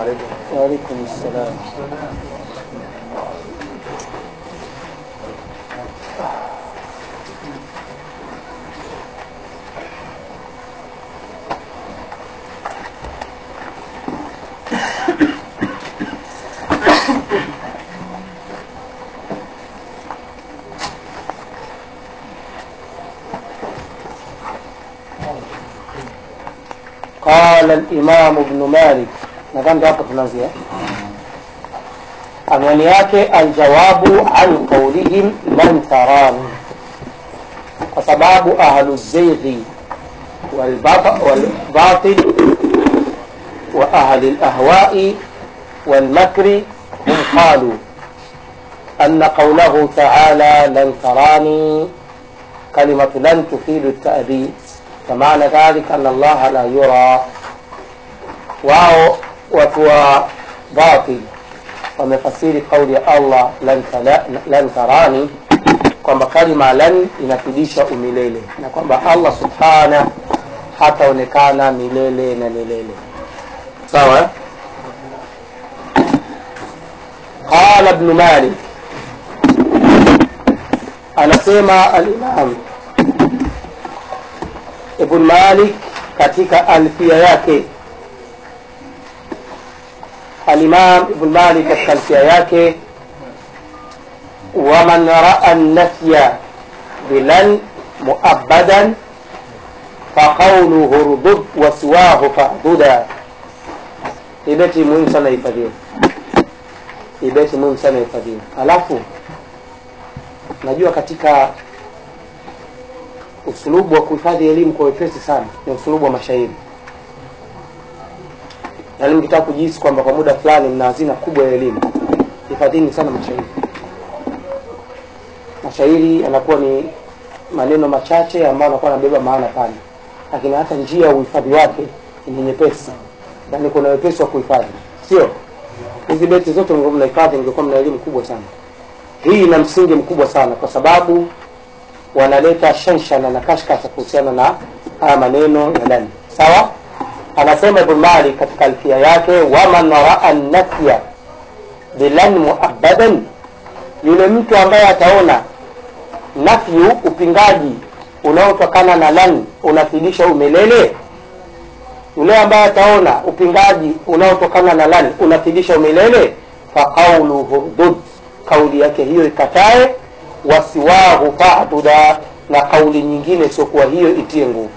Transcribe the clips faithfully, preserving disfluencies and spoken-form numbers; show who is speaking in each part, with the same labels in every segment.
Speaker 1: وعليكم السلام. قال الإمام ابن مالك nadhani hapo tunaanzia anwani yake aljawabu an qawlihim man tarani, kwa sababu ahlu zayghi wal batil wa ahli al ahwa'i wal makri hum qalu anna qawlahu ta'ala lan tarani kalimatu lan tufidu at-ta'dib, فمعنى ذلك أن الله لا يرى. wao watu wa batil wamefasiri kauli ya Allah lan, lan tarani kwamba kalima lan inafidisha umilele na kwamba Allah subhanahu hataonekana milele na milele. sawa. Qala ibn Malik, anasema al-Imam Ibn Malik katika alfia yake, al-Imam Ibn Malik katika alfia yake, wa man ra'a an-nafya bilan mu'abbadan fa qawluhu rudud wa siwahu fa'buda. Ibeti muhimu sana ifadhiwe, ibeti muhimu sana ifadhiwe. Alafu najua katika usulubu wa kuhifadhi elimu kwa wepesi sana ni usulubu wa mashairi. Na leo mkitaka kujihisi kwamba kwa muda fulani mna hazina kubwa ya elimu, hifadhini sana mashairi. Mashairi yanakuwa ni maneno machache ambayo yanakuwa yanabeba maana pana, lakini hata njia ya uhifadhi wake ni nyepesi, yani kuna wepesi wa kuhifadhi. Sio hizi beti zote mnahifadhi mngekuwa mna elimu kubwa sana. Hii ina msingi mkubwa sana kwa sababu wanaleta shanshana na kashkasha kuhusiana na haya maneno ya ndani. Sawa. Anasema Ibn Malik katika alfia yake, wa man ra'a an-nafya bilan mu'abbadan, yule mtu ambaye ataona nafyu, upingaji unaotokana na lan unafidisha umilele, yule ambaye ataona upingaji unaotokana na lan unafidisha umilele, fa qawluhu hurdud, kauli yake hiyo ikatae, wasiwahu fa'buda, na kauli nyingine sio kwa hiyo itie nguvu.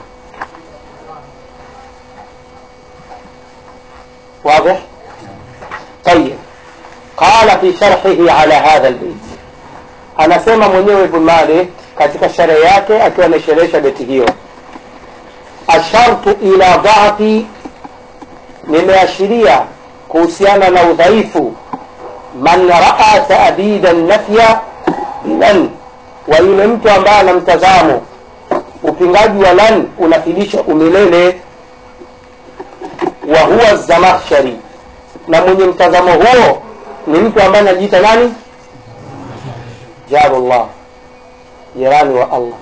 Speaker 1: واضح. طيب. قال في شرحه على هذا البيت, anasema mwenyewe Ibn Malik katika sharh yake akiwa amesherehesha beti hiyo, ashartu ila dha'fi, nimeashiria kuhusiana na udhaifu, man ra'a ta'bida an-nafya bilan, wa yule mtu ambaye ana mtazamo upingaji wa lan unafidisha umilele, wa huwa az-Zamakhshari, na mwenye mtazamo huo ni mtu ambaye anajiita nani? Jarullah, jirani wa Allah.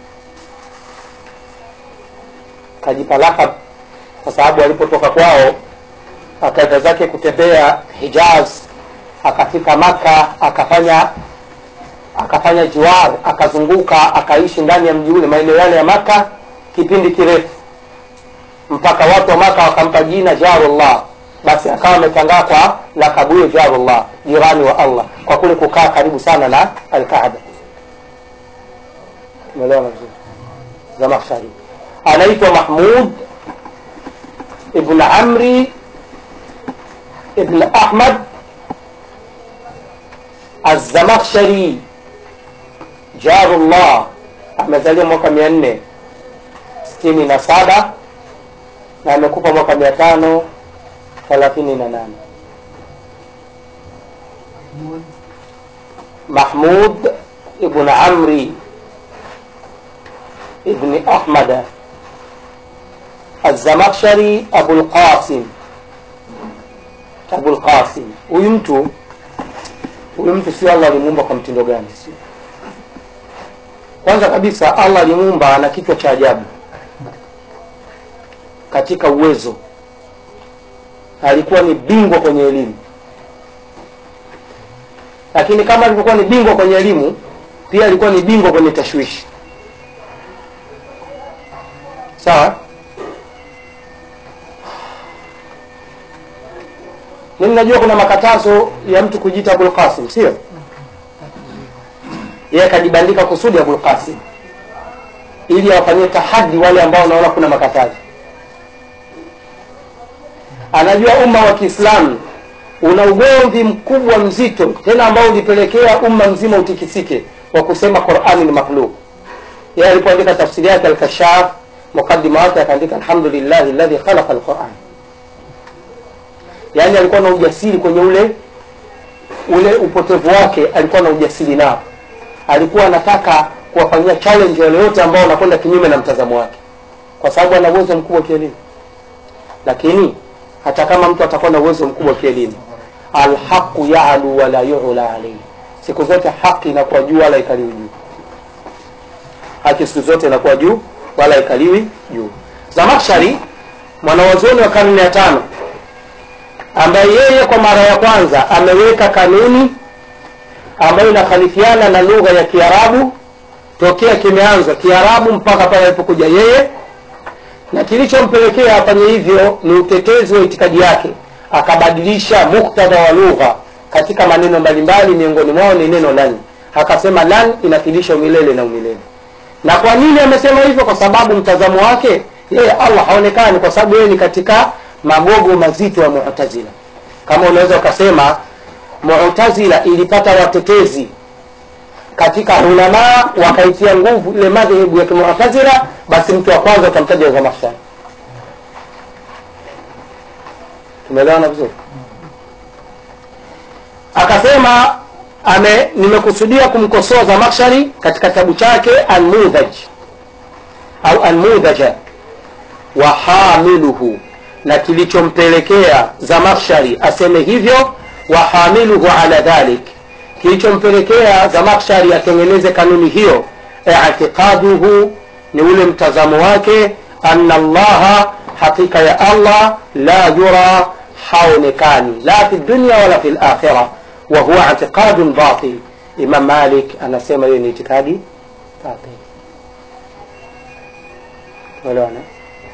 Speaker 1: Kajipa lakab kwa sababu alipotoka kwao akaenda zake kutembea Hijaz, akafika Maka, akafanya akafanya jiwar, akazunguka, akaishi ndani ya mji ule, maeneo yale ya Maka kipindi kirefu, mpaka watu wa Maka wakampa jina Jarullah. Basi akawa ametangaa kwa lakabu hiyo Jarullah, jirani wa Allah, kwa kule kukaa karibu sana na Al-Kaaba. Umeelewa vizuri? Zamakhshari anaitwa Mahmud ibn Amri ibn Ahmad Az-Zamakhshari Jarullah, amezaliwa mwaka mia nne sitini na saba na amekufa mwaka mia tano thelathini na nane. Mahmud ibn Amri ibn Ahmad Az-Zamakhshari Abul Qasim. Abul Qasim, huyu mtu huyu mtu si Allah alimuumba kwa mtindo gani? Sio, kwanza kabisa Allah alimuumba na kichwa cha ajabu katika uwezo. alikuwa ni bingwa kwenye elimu. Lakini kama alikuwa ni bingwa kwenye elimu, pia alikuwa ni bingwa kwenye tashwishi. Sawa? Mimi najua kuna makatazo ya mtu kujiita Abul Qasim, sio? Yeye akajibandika kusudi Abul Qasim ili awafanyie tahadi wale ambao wanaona kuna makatazo. Anajua umma wa Kiislamu una ugomvi mkubwa mzito tena ambao ulipelekea umma mzima utikisike wa kusema Qur'ani ni makhluq. Yeye alipoandika tafsiri yake al-Kashaf, mukaddima yake akaandika alhamdulillahi alladhi khalaqa al-Qur'an. Yaani alikuwa na ujasiri kwenye ule ule upotevu wake, alikuwa na ujasiri nao. Alikuwa anataka kuwafanyia challenge wale wote ambao wanakwenda kinyume na mtazamo wake, kwa sababu ana uwezo mkubwa kielimu. Lakini hata kama mtu atakuwa na uwezo mkubwa kielimu, al-haqu ya'lu wa la yu'la alayhi. Siku zote haki inakuwa juu wala ikaliwi juu. Haki siku zote inakuwa juu wala ikaliwi juu. Zamakhshari, mwanawazuoni wa karne ya tano, ambaye yeye kwa mara ya kwanza ameweka kanuni ambayo inakhalifiana na lugha ya Kiarabu tokea kimeanza Kiarabu mpaka pale alipokuja yeye, na kilichompelekea afanye hivyo ni utetezi wa itikadi yake. Akabadilisha muktadha wa lugha katika maneno mbalimbali, miongoni mwao ni neno lan. Akasema lan inakilisha umilele na umilele. Na kwa nini amesema hivyo? Kwa sababu mtazamo wake yeye Allah haonekani, kwa sababu yeye ni katika magogo mazito ya Mu'tazila. Kama unaweza ukasema Mu'tazila ilipata watetezi katika ulama wakaitia nguvu ile madhehebu ya Mu'tazila, basi mtu wa kwanza utamtaja Zamakhshari. Tumeelewana vizuri? Akasema ame nimekusudia kumkosoa Zamakhshari katika kitabu chake Al-Mudhaj au Al-Mudhaja wa hamiluhu, na kilichompelekea Zamakhshari aseme hivyo, wa hamiluhu ala dhalik, kilichompelekea Zamakhshari atengeneze kanuni hiyo, i'tiqaduhu, ni ule mtazamo wake, anna Allah, hakika ya Allah, la yura, haonekani, la fi dunya wala fi al-akhirah, wa huwa i'tiqadun batil. Imam Malik anasema hiyo ni itikadi batil. Wala ana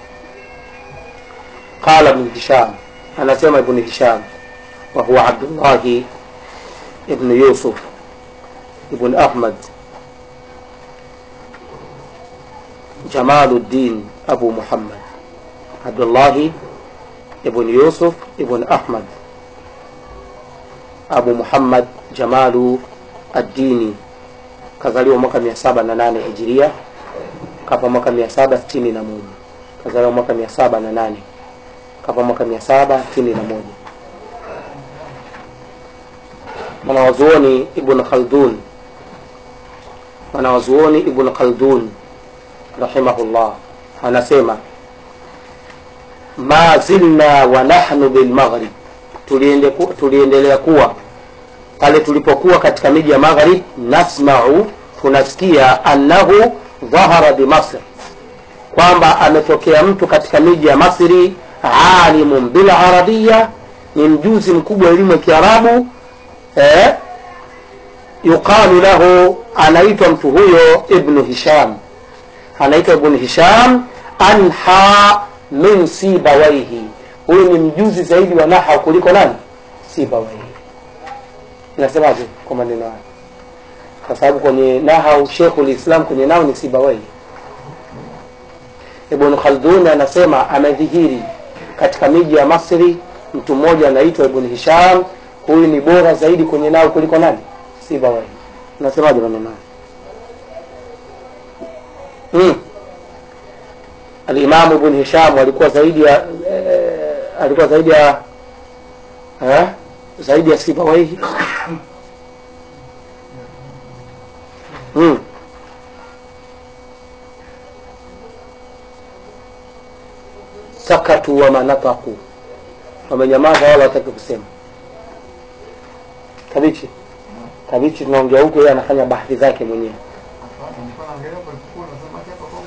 Speaker 1: قال ابن هشام، أنا سمع ابن هشام وهو عبد الله ابن يوسف ابن أحمد جمال الدين أبو محمد، عبد الله ابن يوسف ابن أحمد أبو محمد جمال الدين، kazaliwa mwaka mia saba na nane Hijiria, kafa mwaka mia saba sitini na moja. Kazaliwa mwaka mia saba na nane, kafa mwaka mia saba sitini na moja. Mwanawazuoni Ibn Khaldun, mwanawazuoni Ibn Khaldun rahimahullah anasema, ma zilna wa nahnu bil maghrib, tuliende tuliendelea kuwa pale tulipokuwa katika miji ya Maghrib, nasma'u, tunasikia, annahu dhahara bi Masr, kwamba ametokea mtu katika miji ya Masri, alimun bil arabia, ni mjuzi mkubwa elimu ya Kiarabu, eh yuqalu lahu, anaitwa mtu huyo Ibn Hisham, anaitwa Ibn Hisham, anha min Sibawayhi, huyu ni mjuzi zaidi wa nahwu kuliko nani? Sibawayhi. Nasemaje kwa maneno haya? Kwa sababu kwenye nahwu Sheikhul Islam kwenye nahwu ni Sibawayhi. Ibn Khaldun anasema amedhihiri katika miji ya Masri mtu mmoja anaitwa Ibn Hisham, huyu ni bora zaidi kwenye nahwu kuliko nani? Sibawayhi. Nasemaje maneno haya? Hmm. Al-Imam Ibn Hisham alikuwa zaidi ya eh, alikuwa zaidi ya eh zaidi ya Sibawayhi. Hmm. Sakatu wa manataku, wamenyamaza wala wataki kusema. Kabichi Kabichi tunaongea huko, yeye anafanya bahthi zake mwenyewe.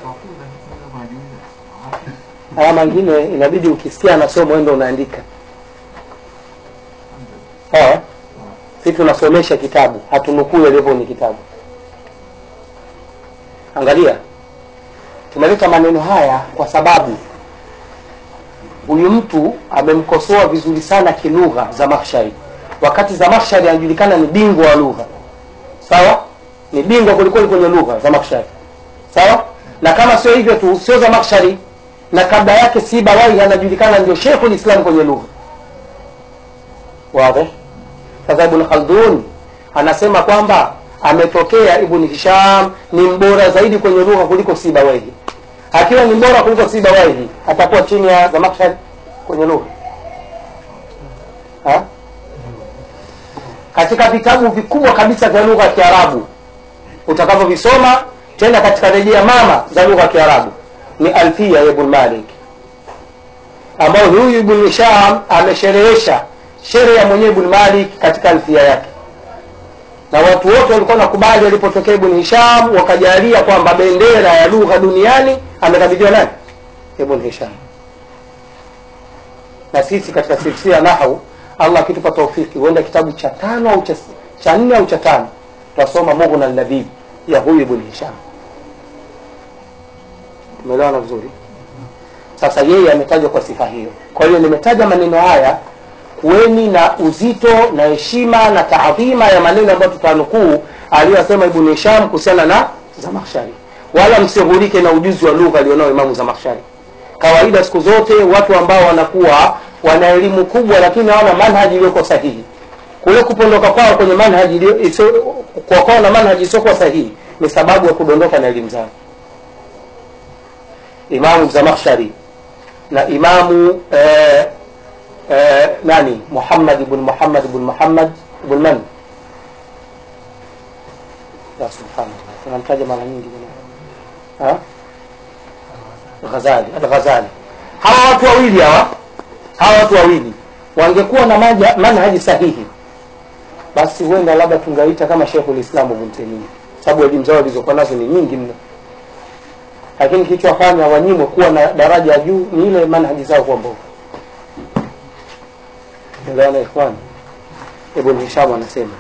Speaker 1: Haya mengine inabidi ukisikia anasoma wewe ndio unaandika. Sawa? Sisi tunasomesha kitabu, hatunukuu yalivyo ni kitabu. Angalia, tumeleta maneno haya kwa sababu huyu mtu amemkosoa vizuri sana kilugha Zamakhshari, wakati Zamakhshari anajulikana ni bingwa wa lugha. Sawa? Ni bingwa kuliko kwenye lugha Zamakhshari. Sawa? Na kama sio hivyo tu, sio Zamakhshari, na kabla yake Sibawai anajulikana ndio Sheikhul Islam kwenye lugha. Wazi? Sasa Ibn Khaldun anasema kwamba ametokea Ibn Hisham ni mbora zaidi kwenye lugha kuliko Sibawai. Akiwa ni mbora kuliko Sibawai, atakuwa chini ya Zamakhshari kwenye lugha. Ha? Katika vitabu vikubwa kabisa vya lugha ya Kiarabu utakavyovisoma tena katika rejea mama za lugha ya Kiarabu ni Alfiya ya Ibn Malik, ambao huyu Ibn Hisham amesherehesha sheria ya mwenyewe Ibn Malik katika Alfiya yake. Na watu wote walikuwa nakubali alipotokea Ibn Hisham, wakajalia kwamba bendera ya lugha duniani amekabidhiwa nani? Ibn Hisham. Na sisi katika silsila nahwu, Allah kitupa taufiki, huenda kitabu cha tano au cha nne au cha tano tutasoma Mughna al-Labib ya huyu Ibn Hisham. Umeelewana vizuri? Sasa yeye ametajwa kwa sifa hiyo. Kwa hiyo nimetaja maneno haya kuweni na uzito na heshima na taadhima ya maneno ambayo tutanukuu aliyosema Ibn Hisham kuhusiana na Zamakhshari. Wala msihulike na ujuzi wa lugha alionao Imam Zamakhshari. Kawaida siku zote watu ambao wanakuwa wana elimu kubwa lakini hawana manhaji iliyoko sahihi, kule kupondoka kwao kwenye manhaji ile kwa kwao na manhaji sio sahihi ni sababu ya kudondoka na elimu zao. Imam Zamakhshari na Imamu eh, eh, nani Muhammad ibn Muhammad ibn Muhammad ibn Man, ya subhanallah, tunamtaja mara nyingi bwana, ha Ghazali, al-Ghazali. Hawa watu wawili hawa hawa watu wawili wangekuwa na manhaji sahihi, basi huenda labda tungaita kama Sheikhul Islam Ibn Taymiyyah, sababu elimu zao zilizokuwa nazo ni nyingi mno. Lakini kilichowafanya wanyimwe kuwa na daraja ya juu ni ile manhaji zao kwa mbovu. Ndio ikhwan, Ibn Hisham anasema,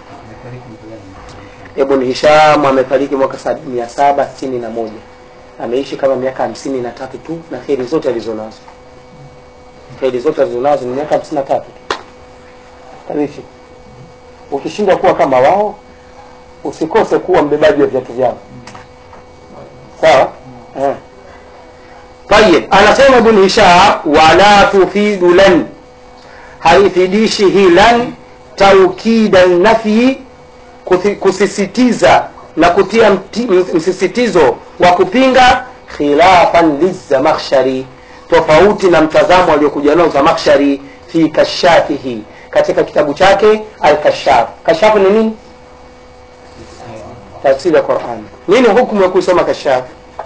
Speaker 1: Ibn Hisham amefariki mwaka mia saba sitini na moja. Ameishi kama miaka hamsini na tatu tu, na kheri zote alizonazo kheri zote alizonazo ni miaka hamsini na tatu tu. Tarishi, ukishindwa kuwa kama wao usikose kuwa mbebaji wa viatu vyao. Sawa? Eh. Tayeb, anasema Ibn Hisham, wala tufidu lan, haifidishi hilan taukidan nafi, kusisitiza na kutia msisitizo wa kupinga, khilafan lizamakhshari, tofauti na mtazamo aliokuja nao Zamakhshari fi kashafihi, katika kitabu chake al-Kashaf. Kashaf ni nini? Tafsiri ya Qur'an. Nini hukumu ya kusoma Kashaf?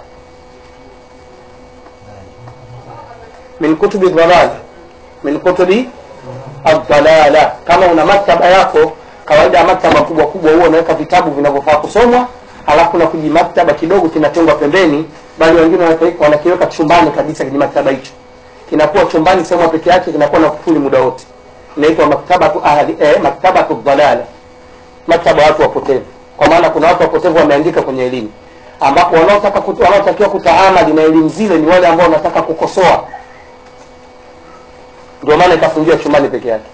Speaker 1: Min kutubi dhalal, min kutubi ad-dalala. Kama una maktaba yako, kawaida maktaba kubwa kubwa huwa unaweka vitabu vinavyofaa kusomwa, alafu na kujimaktaba kidogo kinatengwa pembeni, bali wengine wanakiweka chumbani kabisa. Kwenye maktaba hicho kinakuwa chumbani sema peke yake, kinakuwa na kufuli muda wote. Inaitwa maktabatu ahli eh, maktabatu dhalala, maktaba watu wapotevu. Kwa maana kuna watu wapotevu wameandika kwenye elimu, ambapo wanaotaka wanaotakiwa kutaamali na elimu zile ni wale ambao wanataka kukosoa. Ndio maana ikafungiwa chumbani peke yake.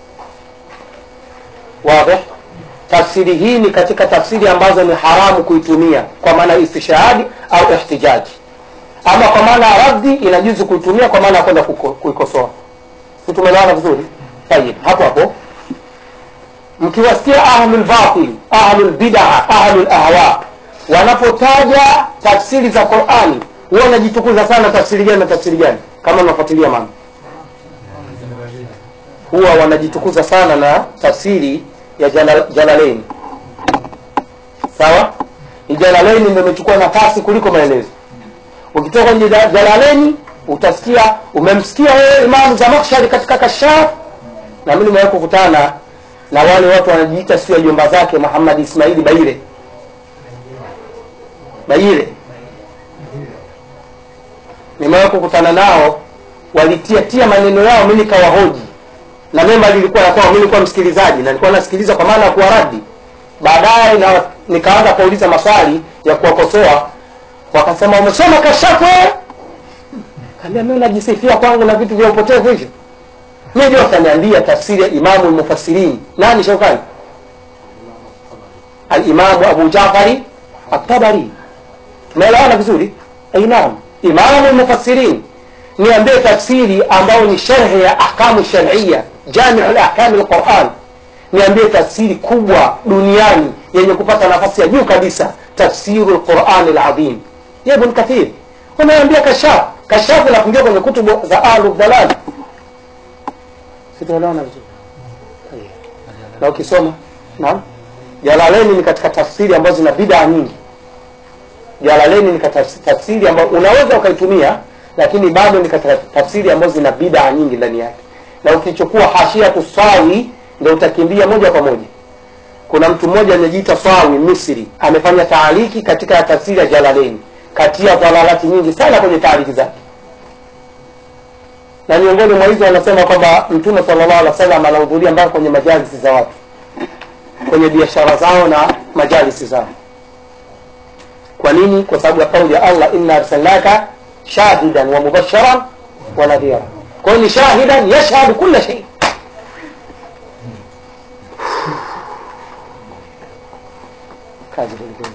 Speaker 1: Wazi? Tafsiri hii ni katika tafsiri ambazo ni haramu kuitumia kwa maana istishhadi au ihtijaji. Ama kwa maana raddi inajuzu kuitumia kwa maana kwenda kuikosoa. Tumeelewana vizuri? Tayeb, hapo hapo mkiwasikia ahlul batil, ahlul bid'ah, ahlul ahwa wanapotaja tafsiri za Qur'ani, huwa wanajitukuza sana tafsiri gani na tafsiri gani? Kama unafuatilia mambo, huwa wanajitukuza sana na tafsiri ya Jalal, Jalalain. Sawa? Jalalain ndio imechukua nafasi kuliko maelezo. Ukitoka kwenye Jalalain utasikia, umemsikia wewe Imam Zamakhshari katika Kashaf, na mimi nimewahi kukutana na wale watu wanajiita sio jomba zake Muhammad Ismaili Baire. Baire. Nimewahi kukutana nao, walitia tia maneno yao, mimi nikawahoji. na memba lilikuwa kwa mimi nilikuwa msikilizaji na nilikuwa nasikiliza kwa maana ya kuwaradi. Baadaye na nikaanza kuuliza maswali ya kuwakosoa, wakasema umesoma kashafu wewe? Kaambia mimi najisifia kwangu na vitu vya upotevu hivyo. Mimi ndio kaniambia tafsiri ya Imamu al-Mufassirin. Nani Shawkani? Al-Imam Abu Ja'far at-Tabari. Tumeelewana vizuri? Naam, Imamu al-Mufassirin. Niambie tafsiri ambayo ni sharh ya ahkamu shar'iyya, jami' al-ahkam al-Qur'an. Niambie tafsiri kubwa duniani yenye kupata nafasi ya juu kabisa, tafsiru al-Qur'an al-Azim. Ya Ibn Kathir. Unaambia kashaf, kashaf na kuingia kwenye kutubu za Ahlul-Dalal. Sitaelewana vizuri. Na ukisoma, naam. Jalalaini ni katika tafsiri ambazo zina bid'a nyingi. Jalalaini ni katika tafsiri ambayo unaweza ukaitumia, lakini bado ni katika tafsiri ambazo zina bid'a nyingi ndani yake. Na ukichukua hashia tusawi ndio utakimbia moja kwa moja. Kuna mtu mmoja anajiita Sawi Misri, amefanya taaliki katika tafsiri ya Jalalaini, katia dhalalati nyingi sana kwenye taaliki zake. Na miongoni mwa hizo anasema kwamba Mtume sallallahu alaihi wasallam anahudhuria mpaka kwenye majalisi za watu, kwenye biashara zao na majalisi zao. Kwa nini? Kwa sababu ya kauli ya Allah, inna arsalnaka shahidan wa mubashiran wa nadhira. Kwa hiyo ni shahidan yashhadu kila shay. Kazi nyingine.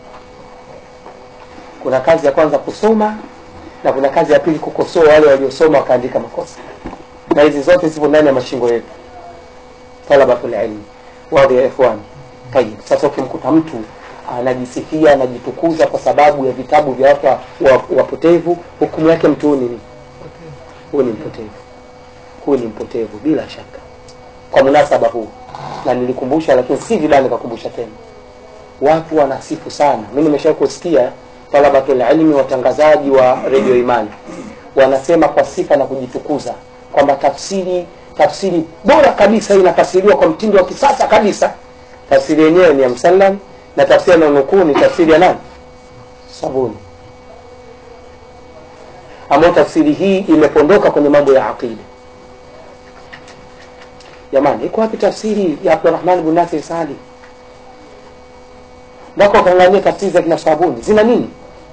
Speaker 1: Kuna kazi ya kwanza kusoma na kuna kazi ya pili kukosoa wale waliosoma wakaandika makosa. Na hizi zote zipo ndani ya mashingo yetu. Talabatul ilm. Wazi ya ikhwan. Tayeb. Sasa ukimkuta mtu anajisifia, anajitukuza kwa sababu ya vitabu vya watu wapotevu, wa hukumu yake mtu ni nini? Huyu ni mpotevu. Huyu ni mpotevu bila shaka. Kwa munasaba huu, na nilikumbusha lakini si vibaya nikakumbusha tena. Watu wanasifu sana. Mimi nimeshawahi kusikia talabatul ilmi, watangazaji wa Radio Imani wanasema kwa sifa na kujitukuza kwamba tafsiri tafsiri bora kabisa inafasiriwa kwa mtindo wa kisasa kabisa. Tafsiri yenyewe ni ya Msallam na tafsiri ya nukuu ni tafsiri ya nani? Sabuni. Ambayo tafsiri hii imepondoka kwenye mambo ya aqida. Jamani, iko wapi tafsiri ya Abdurrahman ibn Nasir Saadi? Ndako kaangalia tafsiri za kina Sabuni zina nini?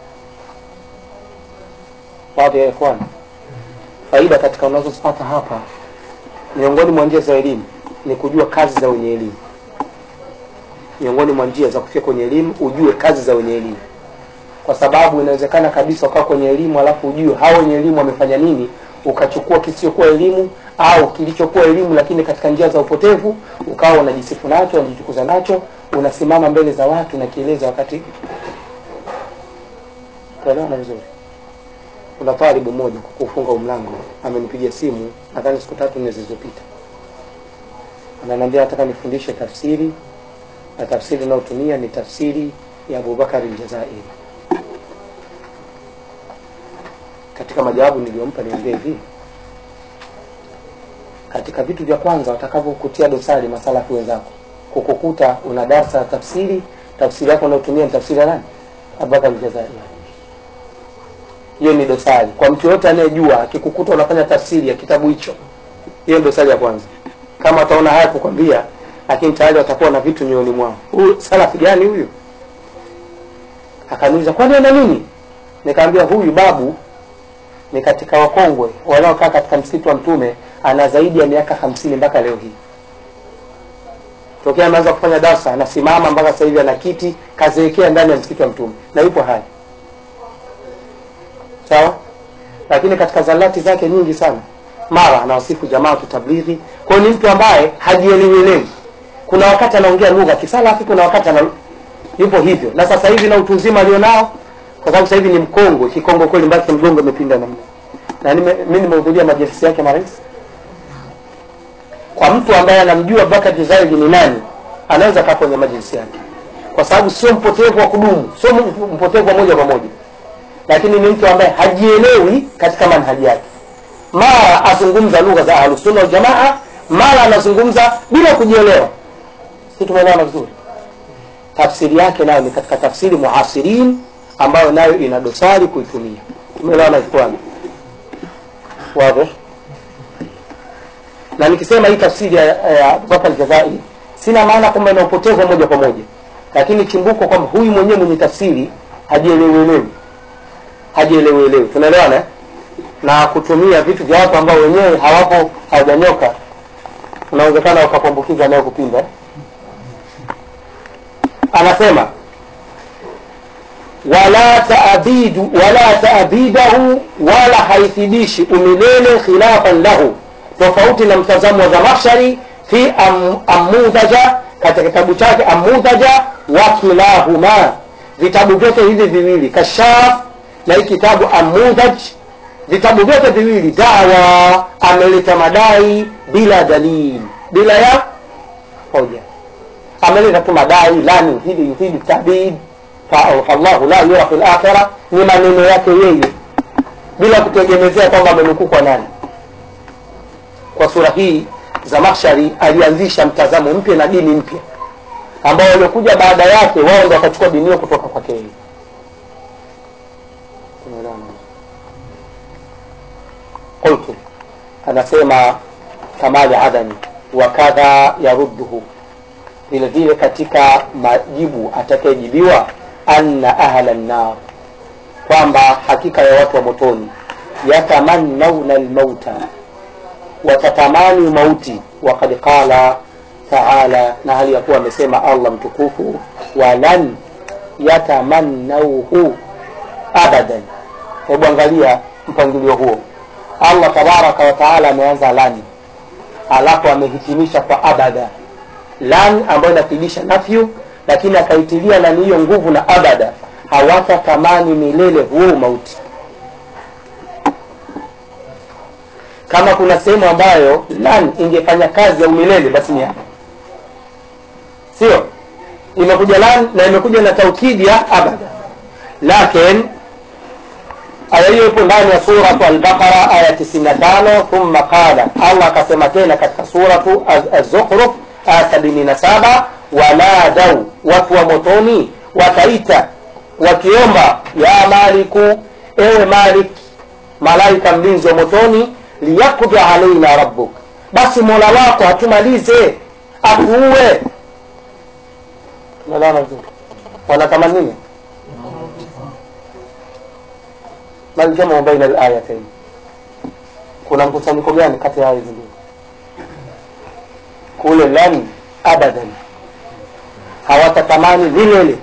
Speaker 1: Baadhi ya ikhwan, faida katika unazozipata hapa miongoni mwa njia za elimu ni kujua kazi za wenye elimu. Miongoni mwa njia za kufika kwenye elimu ujue kazi za wenye elimu. Kwa sababu inawezekana kabisa ukaa kwenye elimu alafu ujue hao wenye elimu wamefanya nini, ukachukua kisichokuwa elimu au kilichokuwa elimu lakini katika njia za upotevu, ukawa unajisifu nacho, unajitukuza nacho, unasimama mbele za watu na kieleza wakati. Tunaona vizuri. Kuna talibu mmoja kwa kufunga mlango amenipigia simu nadhani siku tatu nne zilizopita. Ananiambia nataka nifundishe tafsiri, na tafsiri ninayotumia ni tafsiri ya Abu Bakar al-Jazairi. Katika majawabu niliyompa niambia hivi, katika vitu vya kwanza watakavyokutia dosari masalafi wenzako, kukukuta una darasa la tafsiri, tafsiri yako unayotumia ni tafsiri ya nani? Abu Bakar al-Jazairi. Hiyo ni dosari. Kwa mtu yote anayejua akikukuta unafanya tafsiri ya kitabu hicho, hiyo ndio dosari ya kwanza. Kama ataona haya kukwambia, lakini tayari watakuwa na vitu nyooni mwao. Huyu salafi gani huyu? Akaniuliza kwani ana nini? Nikamwambia huyu babu ni katika wakongwe wanaokaa katika msikiti wa Mtume, ana zaidi ya miaka hamsini mpaka leo hii. Tokea anaanza kufanya darasa anasimama mpaka sasa hivi ana kiti kazeekea ndani ya msikiti wa Mtume na yupo hai. Sawa? Lakini katika zalati zake nyingi sana mara anawasifu jamaa tutablighi. Kwa ni mtu ambaye hajielewi. Kuna wakati anaongea lugha kisalafi, kuna wakati ana yupo hivyo. Na sasa hivi na utu uzima alionao, kwa sababu sasa hivi ni mkongwe, kikongo kweli mbaki mgongo umepinda namna. Na mimi nimehudhuria majalisi yake mara hizi. Kwa mtu ambaye anamjua Bakar Jazairi ni nani, anaweza kaa kwenye majalisi yake. Kwa sababu sio mpotevu wa kudumu, sio mpotevu wa moja kwa moja. Lakini ni mtu ambaye hajielewi katika manhaji yake. Mara azungumza lugha za Ahlus Sunna wal Jamaa, mara anazungumza bila kujielewa. Sisi tumeelewana vizuri. Tafsiri yake nayo ni katika tafsiri muasirin ambayo nayo ina dosari kuitumia. Tumeelewana ikhwan? Wazi? Na nikisema hii tafsiri ya, ya Bakar al-Jazairi sina maana kwamba inaopoteza moja kwa moja, lakini chimbuko kwamba huyu mwenyewe mwenye tafsiri hajielewelewi, hajielewelewi, tunaelewana eh? Na kutumia vitu vya watu ambao wenyewe hawapo, hawajanyoka, unawezekana ukakuambukiza nayo kupinda eh? Anasema wala ta'bidu wala ta'bidahu, wala haithibishi umilele khilafan lahu, tofauti na mtazamo wa Zamakhshari fi am, amudaja, katika kitabu chake Amudaja wa kilahuma, vitabu vyote hivi viwili Kashaf na hii kitabu Amudaj, vitabu vyote viwili dawa ameleta madai bila dalili, bila ya hoja, ameleta tu madai lani hivi hivi tabid fa Allahu la yura fil akhirah, ni maneno yake yeye bila kutegemezea kwamba amenukuu kwa nani. Kwa sura hii Zamakhshari alianzisha mtazamo mpya na dini mpya ambao walikuja baada yake wao ndio wakachukua dini hiyo kutoka kwake yeye. Qultu, anasema Kamali Adani, wa kadha yarudduhu, vile vile katika majibu atakayejibiwa, anna ahla an-nar, kwamba hakika ya watu wa motoni, yatamannawna al-mauta, watatamani mauti, waqad qala ta'ala, na hali ya kuwa amesema Allah mtukufu, walan yatamannawhu abadan. Hebu angalia mpangilio huo, Allah tabaraka wa taala ameanza lani, alafu amehitimisha kwa abada. Lan ambayo inathibitisha nafyu, lakini akaitilia lani hiyo nguvu na abada, hawatatamani milele huo mauti. Kama kuna sehemu ambayo lan ingefanya kazi ya umilele basi ni hapa, sio? Imekuja lan na imekuja na taukidi ya abada. Lakini aya hiyo ipo ndani ya sura al-Baqara aya tisini na tano. Thumma qala, Allah akasema tena katika sura az-Zukhruf aya sabini na saba, wanadau, watu wa motoni wataita wakiomba, ya maliku, ewe Malik, malaika mlinzi wa motoni, liyaqdi alaina rabbuk, basi Mola wako atumalize, atuue. Nalana vizuri, wanatamani nini? Maljamu baina al-ayatayn, kuna mkusanyiko gani kati ya aya hizi mbili? Kule lan abadan, hawatatamani milele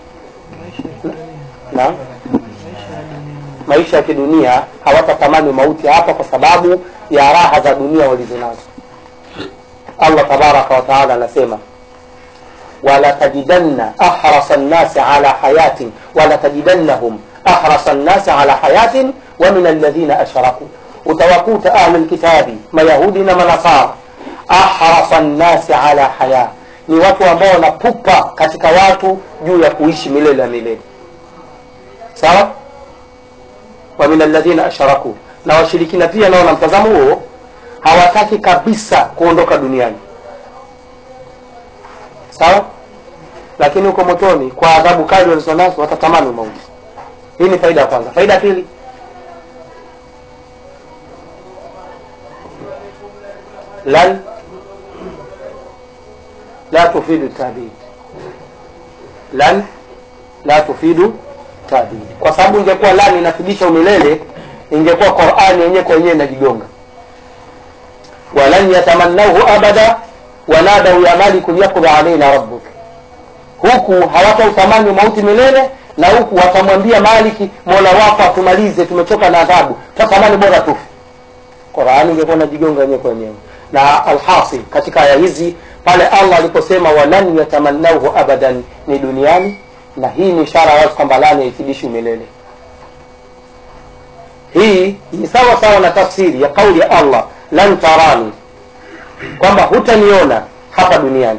Speaker 1: na maisha ya kidunia, hawatatamani mauti hapa kwa sababu ya raha za dunia walizonazo. Allah tabaraka wa taala anasema, wala tajidanna ahrasa an-nasi ala hayatin wala tajidannahum ahrasa an-nasi ala hayatin wa min alladhina ashraku, utawakuta ahlul kitabi mayahudi na manasara, ahrasa an-nasi ala haya, ni watu ambao wanapupa katika watu juu ya kuishi milele na milele, sawa? Wa min alladhina ashraku, na washirikina pia nao na mtazamo huo, hawataki kabisa kuondoka duniani, sawa? Lakini uko motoni kwa adhabu kali walizonazo watatamani mauti. Hii ni faida ya kwanza. Faida pili, lan la tufidu tabid, lan la tufidu tabid, kwa sababu ingekuwa lan inathibitisha umilele, ingekuwa Qur'ani yenyewe kwa yenyewe inajigonga. Walan yatamannahu abada wanadau ya maliku liyaqdi alaina rabbuk, huku hawatautamani mauti milele, na huku watamwambia Maliki, Mola wako atumalize, tumechoka na adhabu, tatamani bora tufe. Qur'ani ingekuwa inajigonga yenyewe kwa yenyewe. Na alhasil katika aya hizi, pale Allah aliposema walan yatamannahu abadan, ni duniani, na hii ni ishara wazi kwamba lan haithibishi milele. Hii ni sawa sawa na tafsiri ya kauli ya Allah, lan tarani, kwamba hutaniona hapa duniani,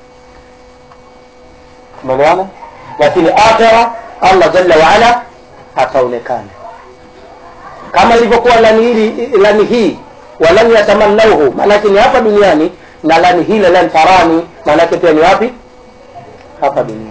Speaker 1: umeelewana? Lakini akhira Allah jalla wa ala ataonekana, kama ilivyokuwa lani hili, lani hii walan yatamannahu, maana ni hapa duniani, na lani hili lan tarani maana pia ni wapi? Hapa duniani.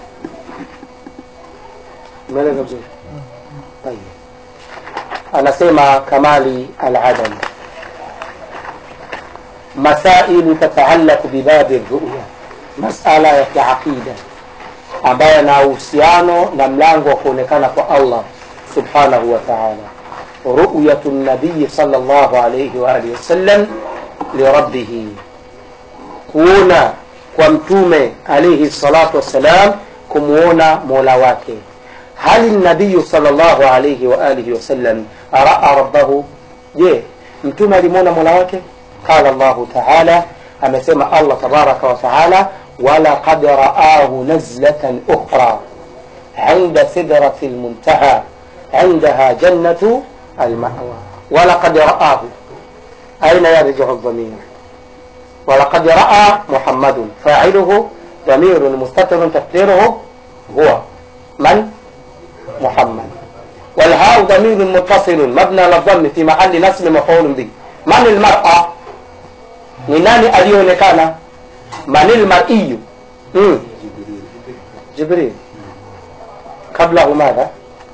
Speaker 1: Umeelewa vizuri? Tayeb. Anasema Kamali al-Adani, مسائل تتعلق بباب الرؤيا, masala ya kiakida ambayo na uhusiano na mlango wa kuonekana kwa Allah subhanahu wa ta'ala. Ru'yatun nabiy sallallahu alayhi wa alihi wasallam li rabbih, kuona kwa mtume alayhi salatu wasalam kumuona Mola wake. Hali nabiy sallallahu alayhi wa alihi wasallam ra'a rabbahu, je mtume alimuona Mola wake? Qala Allah ta'ala, amesema Allah tabaraka wa ta'ala, wala qad ra'ahu nazlatan ukhra 'inda sidratil muntaha 'indaha jannatu al-ma'wa. Wala qad ra'ahu, aina yarji'u ad-dhamir? wala qad ra'a Muhammadun, fa'iluhu dhamirun mustatirun taqdiruhu huwa man? Muhammad. wal ha'u dhamirun muttasilun mabna ala dhammi fi mahalli nasb maf'ulun bi. Man al-mar'a, ni nani alionekana? Manil mar'iyu? mm. Jibril. Kabla madha?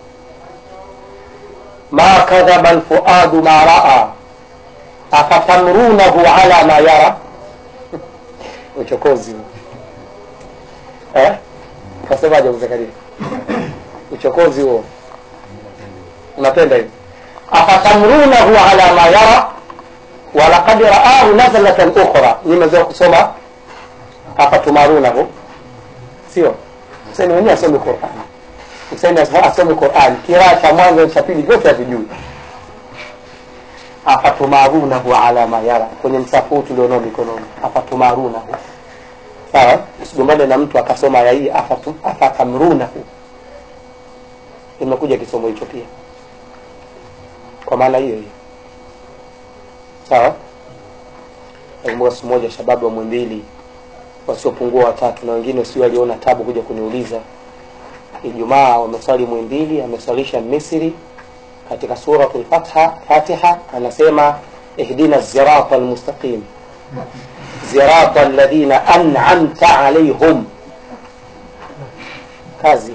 Speaker 1: ma kadhaba al-fuadu ma ra'a afatamrunahu ala ma yara. Uchokozi eh, kasemaje Mzakaria? Uchokozi huo unapenda hivi. Afatamrunahu ala ma yara wala qad ra'ahu nazlatan ukhra. Nimezoea kusoma hapa tumarunahu, sio sasa wenyewe asome Qur'an. Sasa asome Qur'an kiraa cha mwanzo cha pili vyote havijui. Afatumarunahu ala ma yara, kwenye msafu tulionao mikononi, afatumarunahu. Sawa, usigombane na mtu akasoma aya hii afatu afatamrunahu, imekuja kisomo hicho pia kwa maana hiyo hiyo. Sawa, mmoja mmoja shababu wa Mwimbili wasiopungua watatu na wengine sio waliona tabu kuja kuniuliza. Ijumaa wameswali Mwimbili, ameswalisha Misri katika suratul Fatiha, Fatiha anasema ihdina siratal mustaqim siratal ladina an'amta alayhim. Kazi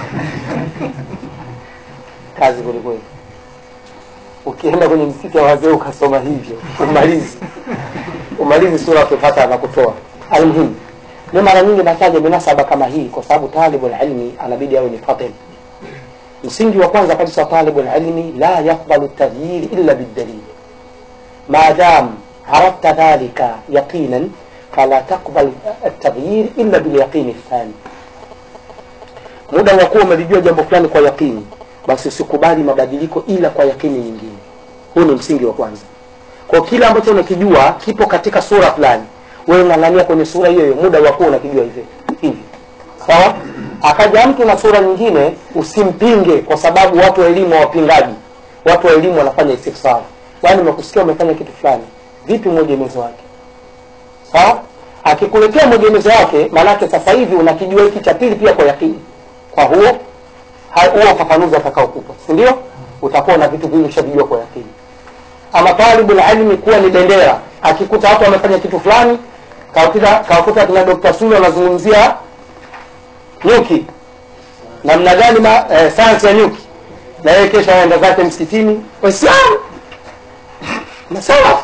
Speaker 1: kazi kweli. Ukienda kwenye msikiti wa wazee ukasoma hivyo umalizi umalizi suratul Fatiha na kutoa. Almuhim, ni mara nyingi nataja minasaba kama hii kwa sababu talibul ilmi anabidi awe ni fatil. Msingi wa kwanza kabisa wa talibul ilmi, la yakbalu at-taghyir illa bid-dalil. Ma dam arafta dhalika yaqinan fala taqbal at-taghyir illa bil-yaqin ath-thani. Muda wa kuwa umelijua jambo fulani kwa yaqini, basi usikubali mabadiliko ila kwa yaqini nyingine. Huu ni msingi wa kwanza. Kwa kila ambacho unakijua kipo katika sura fulani, wewe unang'ania kwenye sura hiyo hiyo, muda wa kuwa unakijua hivi hivi. Sawa? Akaja mtu na sura nyingine, usimpinge kwa sababu watu wa elimu wapingaji. Watu wa elimu wanafanya istifsar. Yaani umekusikia umefanya kitu fulani, vipi mwegemezo wake? Sawa? Akikuletea mwegemezo wake, maana yake sasa hivi unakijua hiki cha pili pia kwa yakini. Kwa huo huo ufafanuzi atakao kupa, si ndio? Utakuwa na vitu vingi ushavijua kwa yakini. Ama talibul ilmi kuwa ni bendera, akikuta watu wamefanya kitu fulani, kawakuta kawakuta kuna Dokta Sulu anazungumzia nyuki namna gani ma eh, sayansi ya nyuki, na yeye kesho aenda zake msikitini Waislamu masawa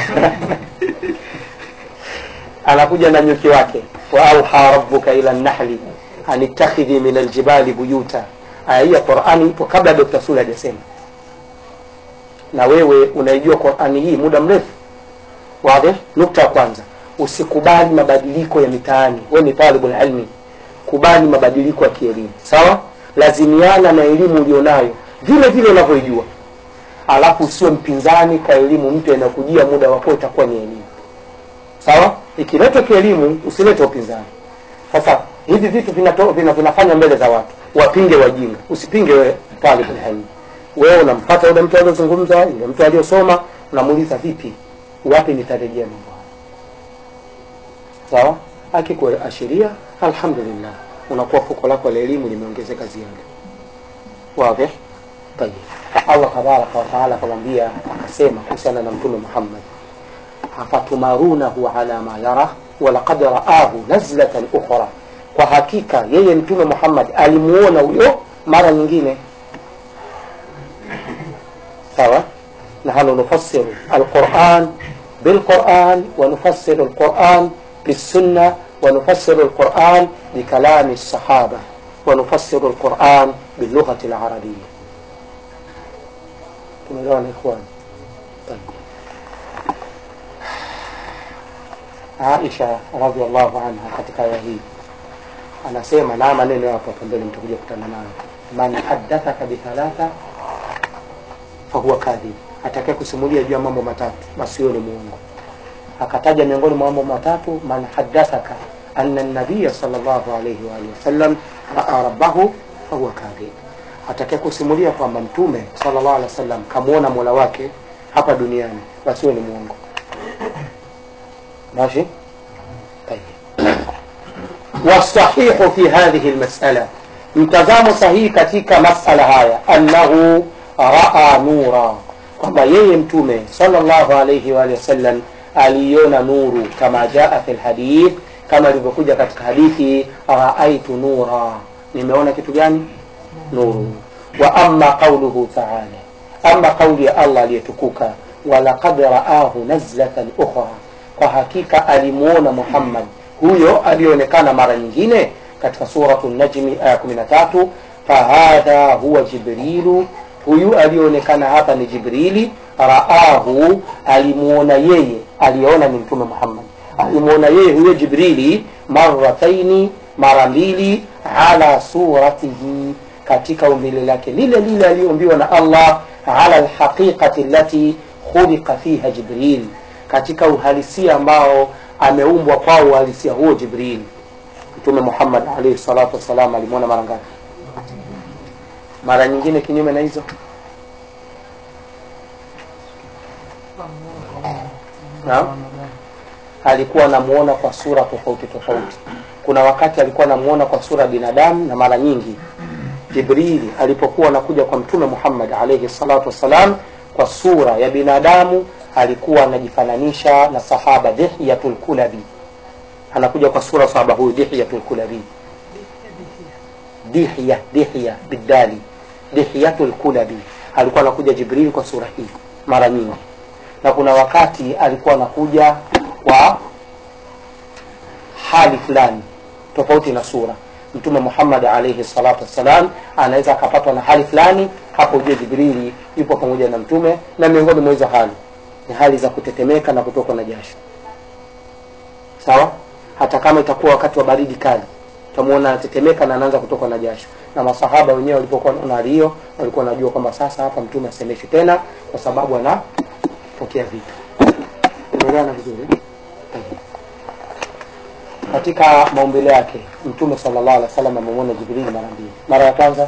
Speaker 1: anakuja na nyuki wake, wa auha rabbuka ila an-nahli an ittakhidhi min al-jibali buyuta. Aya ya Qur'ani ipo kabla Dokta Sulu hajasema, na wewe unaijua Qur'ani hii muda mrefu. Wazi? Nukta ya kwanza, usikubali mabadiliko ya mitaani. Wewe ni talibul ilmi, kubali mabadiliko ya kielimu. Sawa? Lazimiana na elimu ulionayo vile vile unavyojua. Alafu usiwe mpinzani kwa elimu mpya inakujia, muda wako itakuwa ni elimu. Sawa? Ikiletwa kielimu usilete upinzani. Sasa hivi vitu vinatoa vina, vinafanya mbele za watu. Wapinge wajinga, usipinge wewe talibul ilmi. Wewe unampata yule mtu aliyozungumza, yule mtu aliyosoma, unamuuliza vipi? Wapi nitarejea mambo haya? Sawa? Akikuashiria alhamdulillah, unakuwa fuko lako la elimu limeongezeka ziada. Wazi? Tayeb. Allah tabaraka wa taala akamwambia, akasema kuhusiana na Mtume Muhammad, afatumarunahu ala ma yara wa laqad ra'ahu nazlatan ukhra. Kwa hakika yeye Mtume Muhammad alimuona huyo mara nyingine. Sawa? Nahnu nufassiru al-Qur'an بالقرآن ونفسر القرآن بالسنة ونفسر القرآن بكلام الصحابة ونفسر القرآن باللغة العربية. تمام يا إخوان؟ طيب. Aisha radhiallahu anha katika aya hii anasema, na maneno hapo pembeni mtakuja kutana nayo, man haddathaka bi thalatha fa huwa kadhib, atakaye kusimulia juu ya mambo matatu basi yeye ni muongo. Akataja miongoni mwa mambo matatu, man haddathaka anna an-nabiy sallallahu alayhi wa alihi wasallam ra'a rabbahu fa huwa kadhib, atakaye kusimulia kwamba mtume sallallahu alayhi wasallam kamuona Mola wake hapa duniani basi yeye ni muongo. ماشي طيب. والصحيح في هذه المسألة, mtazamo sahihi katika masala haya, annahu raa nura, kwamba yeye mtume sallallahu alayhi wa sallam aliona nuru, kama jaa fil hadith, kama ilivyokuja katika hadithi, raaitu nura, nimeona kitu gani? Nuru. Wa amma qawluhu ta'ala, amma qawli Allah aliyetukuka, wa laqad raahu nazlatan ukhra, kwa hakika alimuona Muhammad huyo alionekana mara nyingine katika suratul Najm aya kumi na tatu, fahadha huwa Jibrilu, huyu alionekana hapa ni Jibrili, raahu, alimuona yeye, aliona ni mtume Muhammad, alimuona yeye huyo Jibrili marataini, mara mbili, ala suratihi, katika umbile lake lile lile aliyoumbiwa na Allah, ala alhaqiqati allati khuliqa fiha Jibril, katika uhalisia ambao ameumbwa kwa uhalisia huo Jibril. Mtume Muhammad alayhi salatu wasalam alimuona mara ngapi? Mara nyingine kinyume na hizo? Na alikuwa anamuona kwa sura tofauti tofauti. Kuna wakati alikuwa anamuona kwa sura binadamu, na mara nyingi Jibril alipokuwa anakuja kwa Mtume Muhammad alayhi salatu wasalam kwa sura ya binadamu, alikuwa anajifananisha na sahaba Dihyatul Kulabi. Anakuja kwa sura sahaba huyu Dihyatul Kulabi, Dihya Dihya bidali, Dihyatul Kulabi, alikuwa anakuja Jibril kwa sura hii mara nyingi. Na kuna wakati alikuwa anakuja kwa hali fulani tofauti na sura. Mtume Muhammad alayhi salatu wasalam anaweza akapatwa na hali fulani, hapo uje Jibrili yupo pamoja na mtume, na miongoni mwa hizo hali ni hali za kutetemeka na kutoka na jasho. Sawa? Hata kama itakuwa wakati wa baridi kali, utamuona anatetemeka na anaanza kutoka na jasho. Na masahaba wenyewe walipokuwa na hali hiyo, walikuwa wanajua kwamba sasa hapa mtume asemeshi tena, kwa sababu anapokea vitu. Umeelewana vizuri? Katika maumbile yake Mtume sallallahu alaihi wasallam amemuona Jibril mara mbili. Mara ya kwanza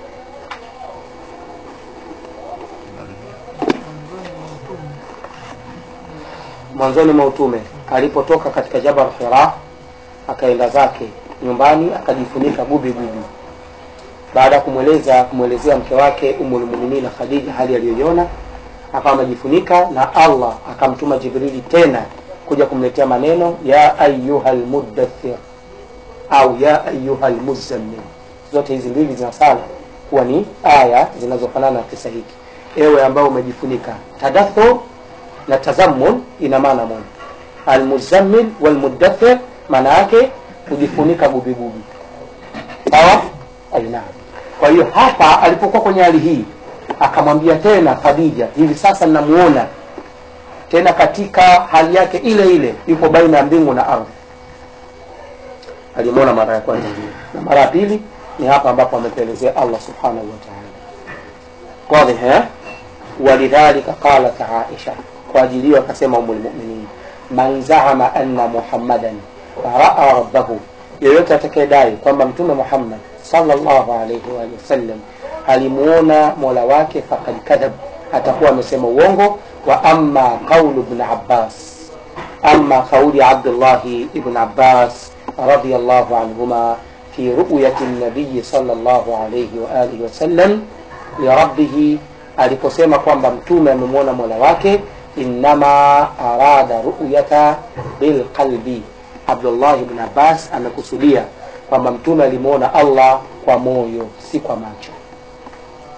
Speaker 1: mwanzoni mwa utume, alipotoka katika Jabal Hira akaenda zake nyumbani, akajifunika gubi gubi. Baada ya kumweleza kumwelezea mke wake Ummul Mu'minin Khadija hali aliyoiona, akawa amejifunika, na Allah akamtuma Jibrili tena kuja kumletea maneno, ya ayyuhal muddathir au ya ayyuhal muzammil. Zote hizi mbili zinasala kuwa ni aya zinazofanana na kisa hiki. Ewe ambao umejifunika. Tadathur na tazammun ina maana moja. Al-muzammil wal muddathir maana yake kujifunika gubi gubi. Sawa? Aina. Kwa hiyo hapa alipokuwa kwenye hali hii, akamwambia tena Khadija, hivi sasa ninamuona tena katika hali yake ile ile, yupo baina ya mbingu na ardhi. Alimuona mara ya kwanza, na mara ya pili ni hapa ambapo ameelezea Allah subhanahu wa ta'ala. Wazi eh? Walidhalika qalat Aisha, kwa ajili akasema Ummul Mu'minin, man za'ama anna Muhammadan ra'a rabbahu, yeyote atakayedai kwamba mtume Muhammad sallallahu alayhi wa sallam alimuona Mola wake, faqad kadhab, atakuwa amesema uongo. Wa amma qaul ibn Abbas, amma qauli Abdullah ibn Abbas radiyallahu anhuma fi ru'yati an-nabiy sallallahu alayhi wa alihi wa sallam li rabbih, aliposema kwamba mtume amemuona Mola wake, inma arada ru'yata bil qalbi. Abdullah ibn Abbas amekusudia kwamba mtume alimuona Allah kwa moyo, si kwa macho.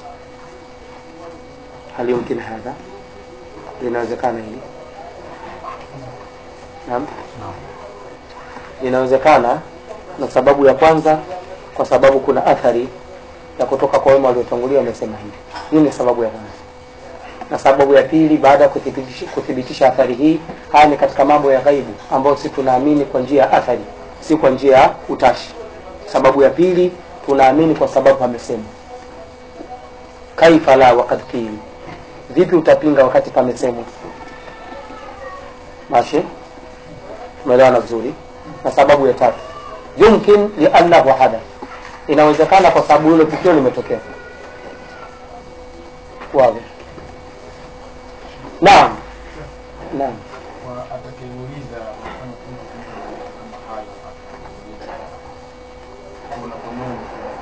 Speaker 1: Hali yumkin hadha, inawezekana hili. Naam. Inawezekana na sababu ya kwanza kwa sababu kuna athari ya kutoka kwa wema waliotangulia wamesema hivi. Hii ni sababu ya kwanza. Na sababu ya pili, baada ya kuthibitisha kuthibitisha athari hii, haya ni katika mambo ya ghaibu ambayo sisi tunaamini kwa njia ya athari, si kwa njia ya utashi. Sababu ya pili, tunaamini kwa sababu amesema. Kaifa la waqad qila, vipi utapinga wakati pamesemwa? Mashi tumeelewana vizuri. Na sababu ya tatu, yumkin li annahu hadath, inawezekana kwa sababu hilo tukio limetokea. Wazi. Naam. Naam.
Speaker 2: Kwa atakayemuuliza kama kuna mahali kuna pamoja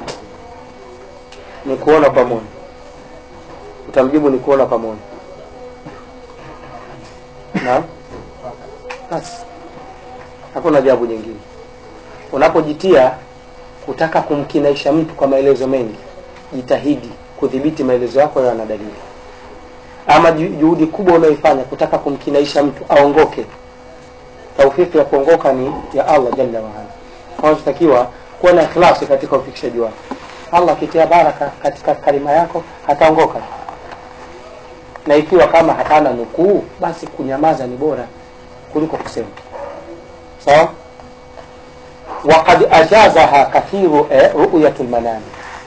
Speaker 1: ni kuona pamoja, utamjibu ni kuona pamoja. Naam. Basi hakuna jawabu jingine. Unapojitia kutaka kumkinaisha mtu kwa maelezo mengi, jitahidi kudhibiti maelezo yako yana dalili. Ama juhudi kubwa unayoifanya kutaka kumkinaisha mtu aongoke, taufiki ya kuongoka ni ya Allah jalla wa ala. Kwa unatakiwa kuwa na ikhlasi katika ufikishaji wako. Allah akitia baraka katika kalima yako hataongoka. Na ikiwa kama hapana nukuu, basi kunyamaza ni bora kuliko kusema. Sawa? Waqad ajazaha kathiru eh, ru'yatul manam.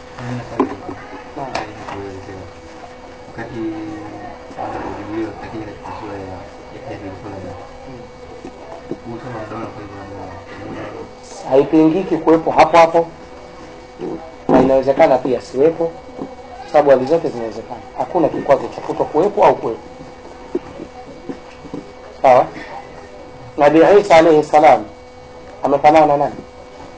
Speaker 1: Haipingiki kuwepo hapo hapo, na inawezekana pia siwepo, sababu hali zote zinawezekana. Hakuna kikwazo cha kuto kuwepo au kuwepo. Sawa? Nabii Isa alayhi salam amefanana na nani?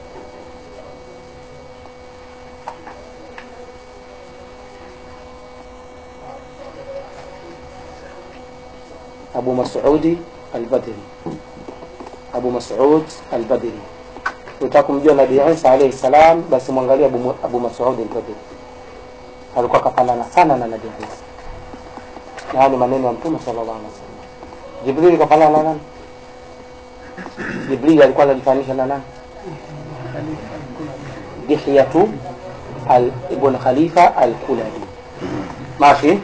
Speaker 1: Abu Mas'ud al-Badri. Abu Mas'ud al-Badri. Utakumjua Nabii Isa alayhi salam, basi muangalie Abu, Abu Mas'ud al-Badri. Alikuwa kafanana sana na Nabii Isa. Na ni maneno ya Mtume sallallahu alaihi wasallam. Jibril kafanana na nani? Jibril alikuwa anajifanisha na nani? Dihyatu al-Ibn Khalifa al-Kulabi. Mashi?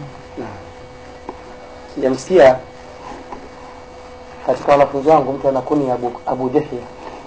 Speaker 1: Sijamsikia katika wanafunzi wangu mtu anakuni Abu, Abu Dihya,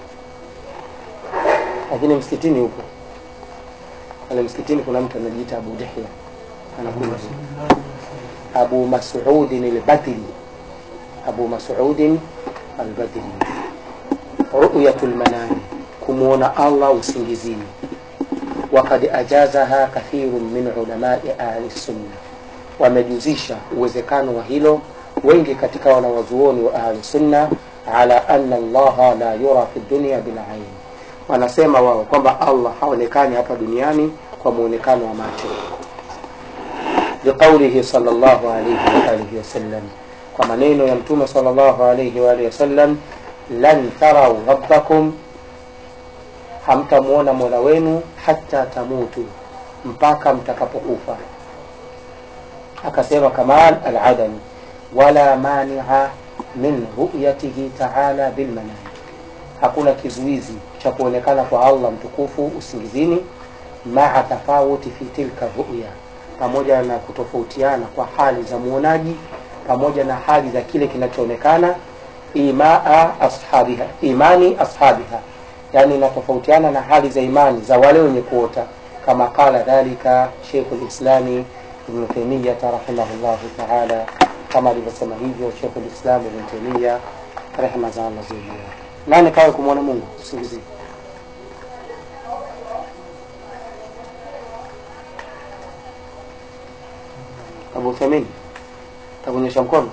Speaker 1: lakini msikitini huko wale msikitini kuna mtu anajiita Abu Dihya, anakuni Abu Mas'ud al-Badri. Abu Mas'ud al-Badri. Ru'yatul manam, kumuona Allah usingizini. Waqad ajazaha kathirun min ulama'i ahli sunnah, wamejuzisha uwezekano wa hilo wengi katika wanawazuoni wa ahli sunna, ala anna Allah la yura fi dunya bil ayn. Wanasema wao kwamba Allah haonekani hapa duniani kwa muonekano wa macho. Biqaulihi sallallahu alayhi wa alihi wasallam, kwa maneno ya Mtume sallallahu alayhi wa alihi wasallam, lan tarau rabbakum, hamtamuona Mola wenu hatta tamutu, mpaka mtakapokufa. Akasema Kamal al-Adani, wala mani'a min ru'yatihi ta'ala bil manam, hakuna kizuizi cha kuonekana kwa Allah mtukufu usingizini. Ma'a tafawuti fi tilka ru'ya, pamoja na kutofautiana kwa hali za muonaji pamoja na hali za kile kinachoonekana. Imaa ashabiha, imani ashabiha, yani inatofautiana na hali za imani za wale wenye kuota, kama qala dhalika Sheikhul Islami Ibn Taymiyyah rahimahullah ta'ala, kama alivyosema hivyo Sheikhul Islam Ibn Taymiyyah rahimahullah ta'ala. Nani kawe kumwona Mungu usingizi? Abu Thamin takunyesha mkono.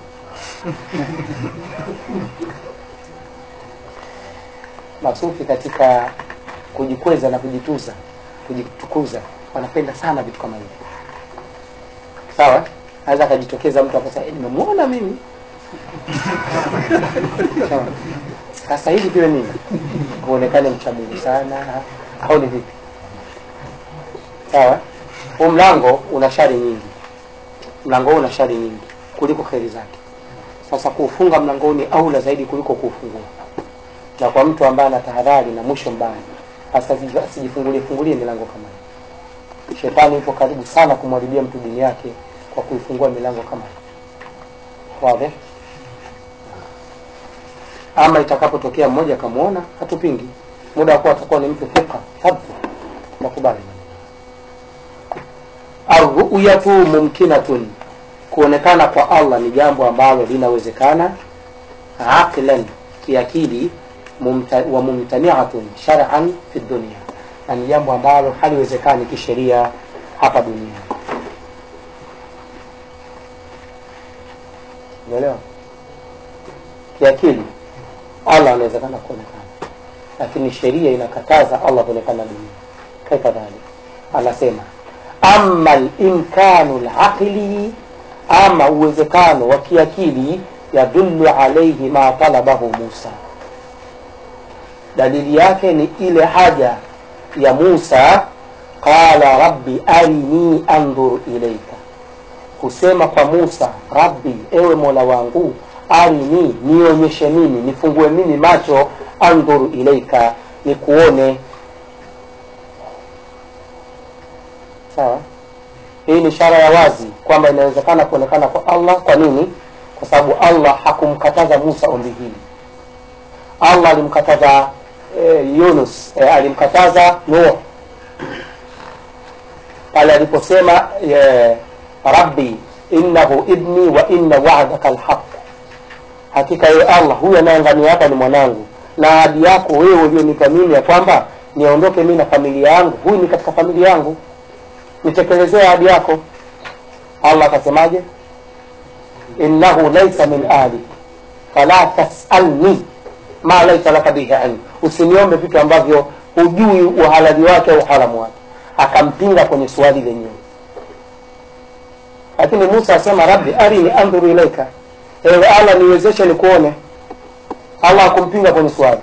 Speaker 1: Masufi katika kujikweza na kujituza, kujitukuza, wanapenda sana vitu kama hivi. Sawa? Anaweza kujitokeza mtu akasema nimemuona mimi. Sawa. Sasa hivi pia nini? Kuonekana mcha Mungu sana au ni vipi? Sawa? Huu mlango una shari nyingi. Mlango una shari nyingi kuliko khairi zake. Sasa kufunga mlangoni aula zaidi kuliko kufungua. Na kwa mtu ambaye ana tahadhari na mwisho mbaya, hasa sijifungulie fungulie milango kama hii. Shetani yupo karibu sana kumharibia mtu dini yake kwa kuifungua milango kama hii. Wazi? Ama itakapotokea mmoja kamuona, hatupingi. Muda wako atakuwa ni mtu thika, hadhi, nakubali. Ar-ru'yatu mumkinatun, kuonekana kwa Allah ni jambo ambalo linawezekana, aqlan, kiakili, mumta, wa mumtani'atun shar'an fi dunya, na ni jambo ambalo haliwezekani kisheria hapa duniani. Unaelewa? Kiakili Allah anawezekana kuonekana, lakini sheria inakataza Allah kuonekana dunia. Kaifa dhalik? Anasema amma al-imkanu al-aqli, ama uwezekano wa kiakili, yadullu alayhi ma talabahu Musa, dalili yake ni ile haja ya Musa, qala rabbi arini anzur ilayka, kusema kwa Musa, rabbi, ewe Mola wangu, arini, nionyeshe mimi, nifungue mimi macho, anzur ilayka, nikuone. Sawa? Hii ni ishara ya wazi kwamba inawezekana kuonekana kwa Allah. Kwa nini? Kwa sababu Allah hakumkataza Musa ombi hili. Allah alimkataza e, Yunus, e, alimkataza Nuh pale aliposema e, rabbi innahu ibni wa inna wa'daka alhaq, hakika wewe Allah, huyu anayeangamia hapa ni mwanangu, na ahadi yako wewe ulionipa mimi ya kwamba niondoke mimi na familia yangu, huyu ni katika familia yangu, nitekelezee ahadi yako. Allah akasemaje? innahu laysa min ahli fala tasalni ma laysa laka bihi ilm, usiniombe vitu ambavyo hujui uhalali wake au haramu wake. Akampinga kwenye swali lenyewe. Lakini Musa asema rabbi arini anzur ilayka, ewe Allah niwezeshe nikuone. Allah akumpinga kwenye swali,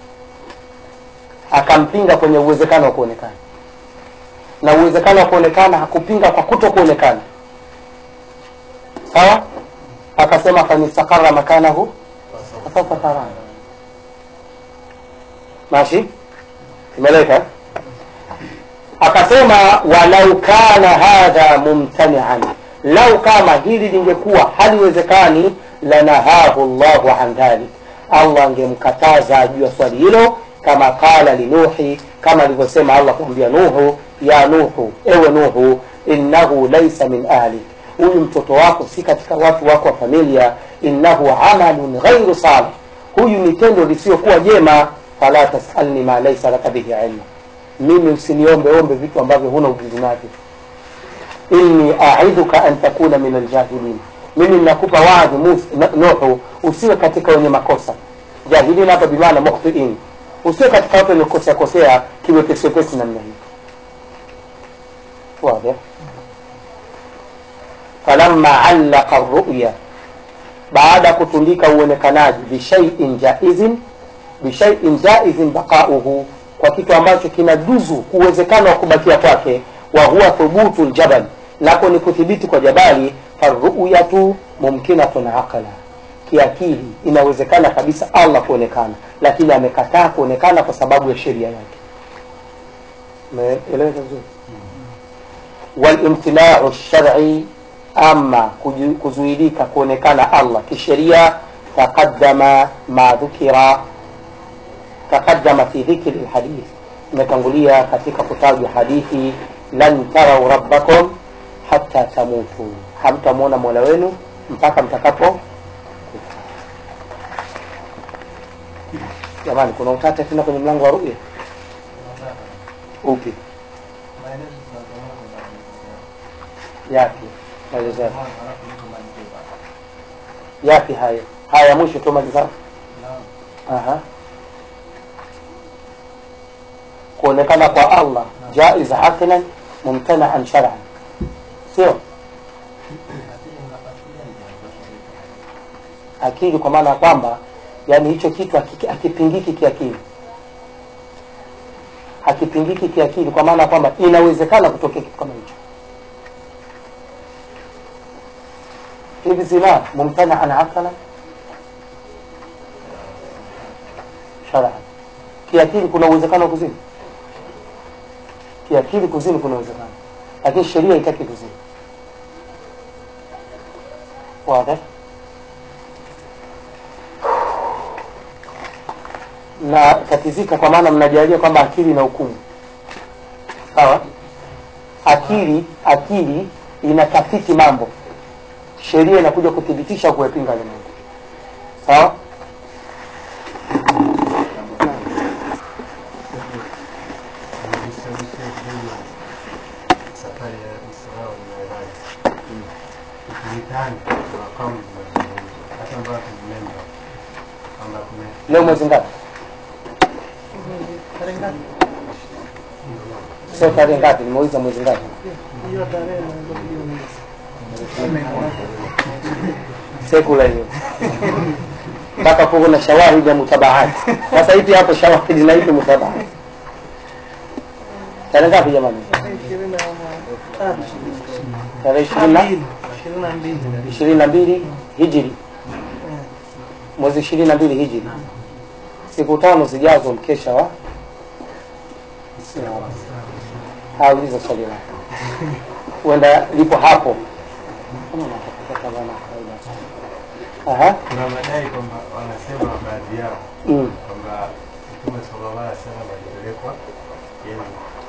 Speaker 1: akampinga kwenye uwezekano wa kuonekana, na uwezekano wa kuonekana hakupinga kwa kutokuonekana. Sawa? Akasema fanistakara makanahu fasawfa tarana. Mashi? Imeleka? Akasema walau kana hadha mumtani'an, lau kama hili lingekuwa haliwezekani, lanahahu Allahu an dhalik, Allah angemkataza juu ya swali hilo, kama qala li Nuhi, kama alivyosema Allah kumwambia Nuhu, ya Nuhu, ewe Nuhu, innahu laysa min ahli, huyu mtoto wako si katika watu wako wa familia, innahu amalun ghairu salih, huyu ni tendo lisiokuwa jema, fala tasalni ma laysa laka bihi ilm, mimi usiniombe ombe vitu ambavyo huna ujuzi navyo. Inni a'idhuka an takuna min aljahilin, mimi ninakupa waadhi Nuhu, usiwe katika wenye makosa. Jahilin hapa bi maana mukhtiin, usiwe katika watu wenye kukosea kosea kiwepesi pesi namna hii. Wazi? Falamma allaqa ar-ru'ya, baada kutundika uonekanaji, bi shay'in jaizin, bi shay'in jaizin baqa'uhu, kwa kitu ambacho kinaduzu uwezekano wa kubakia kwake, wa huwa thubutu aljabal, nako ni kuthibiti kwa jabali. Farru'yatu mumkinatun aqla, kiakili inawezekana kabisa Allah kuonekana, lakini amekataa kuonekana kwa sababu ya sheria yake. Umeelewa vizuri? Wal imtina'u ash-shar'i, ama kuzuilika kuonekana Allah kisheria, taqaddama ma dhukira, taqaddama fi dhikri alhadith, imetangulia katika kutaja hadithi, lan tarau rabbakum hatta tamutu, hamtamwona Mola wenu mpaka mtakapo. Jamani, kuna utata tena kwenye mlango wa ru'ya. Upi? Yapi? Maelezo yapi? Yapi haya? Haya mwisho tumaliza. Aha. Kuonekana kwa Allah jaiz aqlan mumtana'an shar'an, sio akili, kwa maana kwamba yani hicho kitu hakipingiki kiakili, hakipingiki kiakili, kwa maana kwamba inawezekana kutokea kitu kama hicho. Hivi zina mumtana'an aqlan, shar'an. Kiakili kuna uwezekano kuzini, kiakili kuzini kuna uwezekano, lakini sheria haitaki kuzini. Wazi? Na tatizika kwa maana mnajalia kwamba akili ina hukumu. Sawa? Akili akili inatafiti mambo, sheria inakuja kuthibitisha kuepinga ile mambo. Sawa?
Speaker 3: Safari ya Isra na Mi'raj. Nikitani kwa kauli za hata ambapo tumemba kwamba kuna
Speaker 1: Leo mwezi ngapi?
Speaker 4: Tarehe ngapi?
Speaker 1: Sio tarehe ngapi, nimeuliza mwezi ngapi?
Speaker 4: Hiyo tarehe ndio hiyo mwezi.
Speaker 1: Sekula hiyo. Mpaka pogo na shawahid ya mutabahati. Sasa hivi hapo shawahid na hivi mutabahati. Tarehe ngapi jamani?
Speaker 4: ishirini na tatu.
Speaker 1: Tarehe ishirini na
Speaker 4: mbili.
Speaker 1: ishirini na mbili Hijri. Mwezi ishirini na mbili Hijri. Siku tano zijazo mkesha wa hauliza swali lako. Wenda lipo hapo. Aha.
Speaker 3: kuna madai kwamba wanasema baadhi yao
Speaker 1: Mm.
Speaker 3: kwamba Mtume sallallahu alaihi wasallam alipelekwa yeye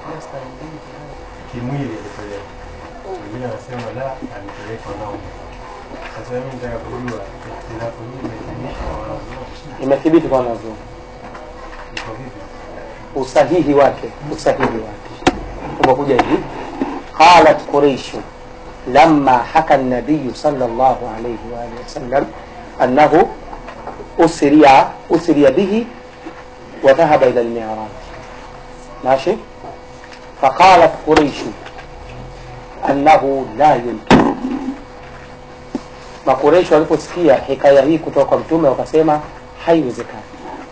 Speaker 3: kimwili alipelekwa. Wengine wanasema la, alipelekwa nao. Sasa mimi nataka kujua ikhtilafu hii imethibitishwa na wanazuoni.
Speaker 1: Imethibiti kwa wanazuoni.
Speaker 3: Iko vipi?
Speaker 1: Usahihi wake, usahihi wake. Umekuja hivi. Qalat Quraysh lamma haka an-nabiy sallallahu alayhi wa alihi wasallam annahu usriya usriya bihi wa dhahaba ila al-mi'raj. ماشي؟ فقالت قريش أنه لا يمكن. Makureishi waliposikia hikaya hii kutoka kwa mtume wakasema haiwezekani.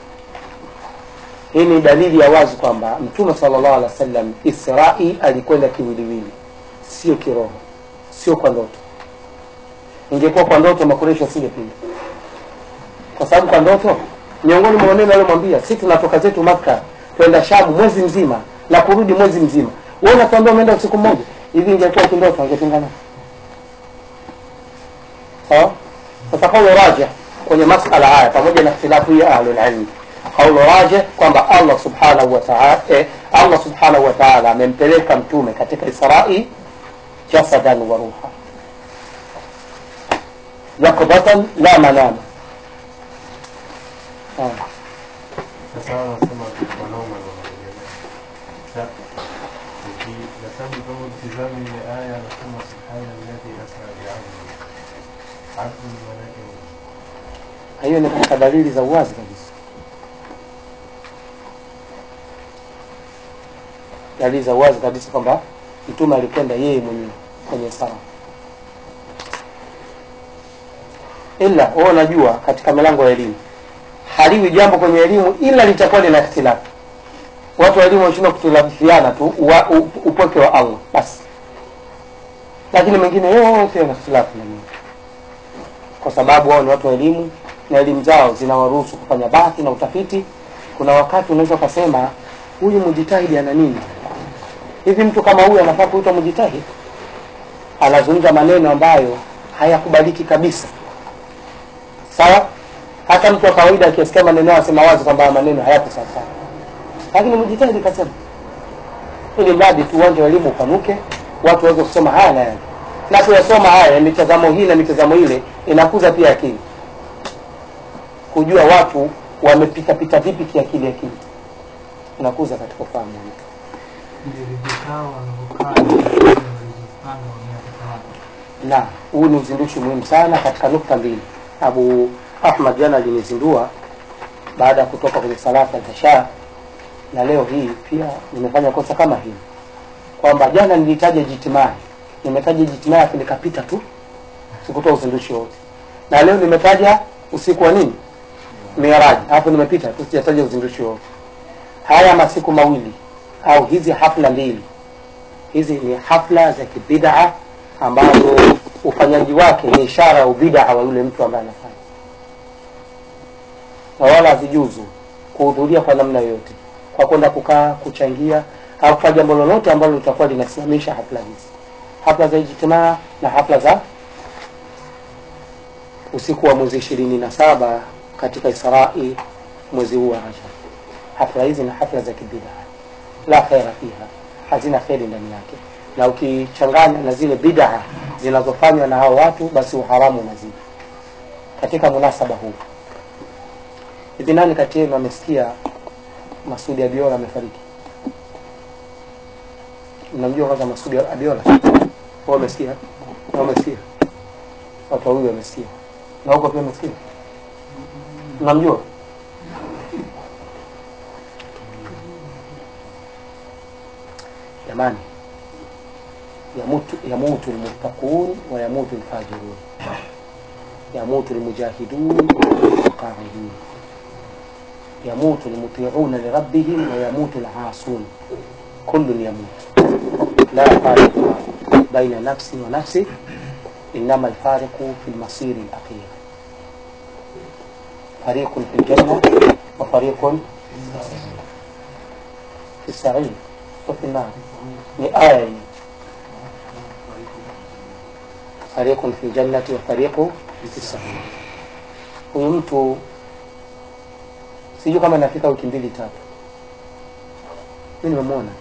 Speaker 1: Hii ni dalili ya wazi kwamba mtume sallallahu alaihi wasallam Isra'i alikwenda kiwiliwili, sio kiroho, sio kwa ndoto. Ingekuwa kwa ndoto Makureishi wasingepinga, kwa sababu kwa ndoto miongoni mwa maneno aliyomwambia, sisi tunatoka zetu Makka kwenda Sham mwezi mzima na kurudi mwezi mzima, wewe unatuambia umeenda usiku mmoja. Hivi ingekuwa kindoto angepingana? Sawa? Sasa kauli raji kwenye masala haya pamoja na ikhtilafu ya ahlul ilm, kauli raji kwamba Allah subhanahu wa ta'ala eh, Allah subhanahu wa ta'ala amempeleka mtume katika Isra'i jasadan wa ruha, yaqdatan la manama. Ah.
Speaker 3: Sasa wanasema wanaume ndio wanaelewa. Sasa ukihesabu kama ukitizama ile aya anasema subhana alladhi asra bi'abdihi. Abdu maana yake
Speaker 1: Hiyo ni katika dalili za uwazi kabisa, dalili za uwazi kabisa kwamba mtume alikwenda yeye mwenyewe kwenye sala. Ila wao najua katika milango ya elimu haliwi jambo kwenye elimu ila litakuwa lina ikhtilafu. Watu wa elimu wanashindwa kutilafiana tu upweke wa Allah basi, lakini mengine yote yana ikhtilafu na nini, kwa sababu wao ni watu wa elimu na elimu zao zinawaruhusu kufanya bahthi na utafiti. Kuna wakati unaweza kusema huyu mujitahidi ana nini? Hivi mtu kama huyu anafaa kuitwa mujitahidi? Anazungumza maneno ambayo hayakubaliki kabisa. Sawa? Hata mtu wa kawaida akisikia maneno asema wazi kwamba maneno hayapo sawa. Lakini mujitahidi kasema, ili mradi tu uwanja wa elimu upanuke, watu waweze kusoma haya na yale. Na kuyasoma haya mitazamo hii na mitazamo ile inakuza pia akili, kujua watu wamepita pita vipi kiakili akili inakuza katika ufahamu wa mtu. Na huu ni uzindushi muhimu sana katika nukta mbili. Abu Ahmad jana alinizindua baada ya kutoka kwenye salata al-isha, na leo hii pia nimefanya kosa kama hili, kwamba jana nilitaja jitimai, nimetaja jitimai nikapita tu sikutoa uzindushi wote, na leo nimetaja usiku wa nini Mi'raj, hapo nimepita tu sijataja uzindushi wote. Haya masiku mawili au hizi hafla mbili, hizi ni hafla za kibid'a ambazo ufanyaji wake ni ishara ya ubid'a wa yule mtu ambaye anafanya, na wala hazijuzu kuhudhuria kwa namna yoyote, kwa kwenda kukaa, kuchangia au kwa jambo lolote ambalo litakuwa linasimamisha hafla hizi, hafla za ijtimaa na hafla za usiku wa mwezi ishirini na saba katika Isra'i mwezi huu wa Rajab. Hafla hizi na hafla za kibida la khaira fiha, hazina kheri ndani yake, na ukichanganya na zile bid'a zinazofanywa na hao watu, basi uharamu unazidi katika munasaba huu. Hivi nani kati yenu amesikia Masudi Abiola amefariki? Mnamjua kwanza Masudi Abiola? Wao umesikia? Wao umesikia? Watu wawili wamesikia. Na huko pia umesikia? Mnamjua? Jamani, yamutu yamutu almuttaqun wa yamutu alfajirun, yamutu almujahidun wa alqa'idun, yamutu almuti'un li rabbihim wa yamutu al'asun, kullun yamut, la farqa baina nafsi wa nafsi, inma alfariqu fi almasir alakhir, fariqun fi aljanna wa fariqun fi as-sa'ir wa fi an-nar. Ni aya hii, fariqun fi jannati wa fariqu fi as-sa'ir. Huyu mtu sijui kama nafika wiki mbili tatu, mimi nimemwona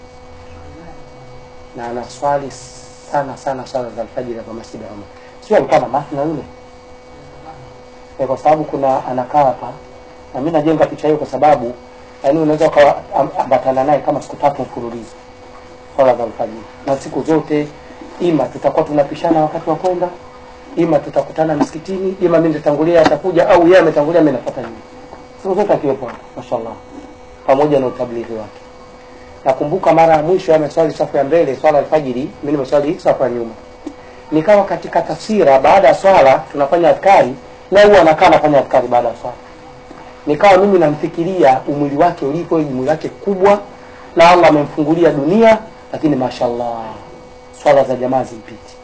Speaker 1: na anaswali sana sana swala za alfajiri kwa Masjid ya Umar. Sio alikuwa na mathi na yule, kwa sababu kuna anakaa hapa, na mimi najenga picha hiyo kwa sababu yaani unaweza kuambatana naye kama siku tatu mfululizo swala za alfajiri, na siku zote ima tutakuwa tunapishana wakati wa kwenda, ima tutakutana msikitini, ima mimi nitatangulia atakuja, au yeye ametangulia mimi nafuata nyuma. Siku zote akiwepo, mashallah, pamoja na utablighi wake. Nakumbuka mara ya mwisho ameswali safu ya mbele swala alfajiri, mimi nimeswali safu ya nyuma. Nikawa katika tafsira, baada ya swala tunafanya adhkari, na huwa anakaa anafanya adhkari baada ya swala. Nikawa mimi namfikiria umri wake ulipo, umri wake kubwa, na Allah amemfungulia dunia, lakini mashallah swala za jamaa zimpiti.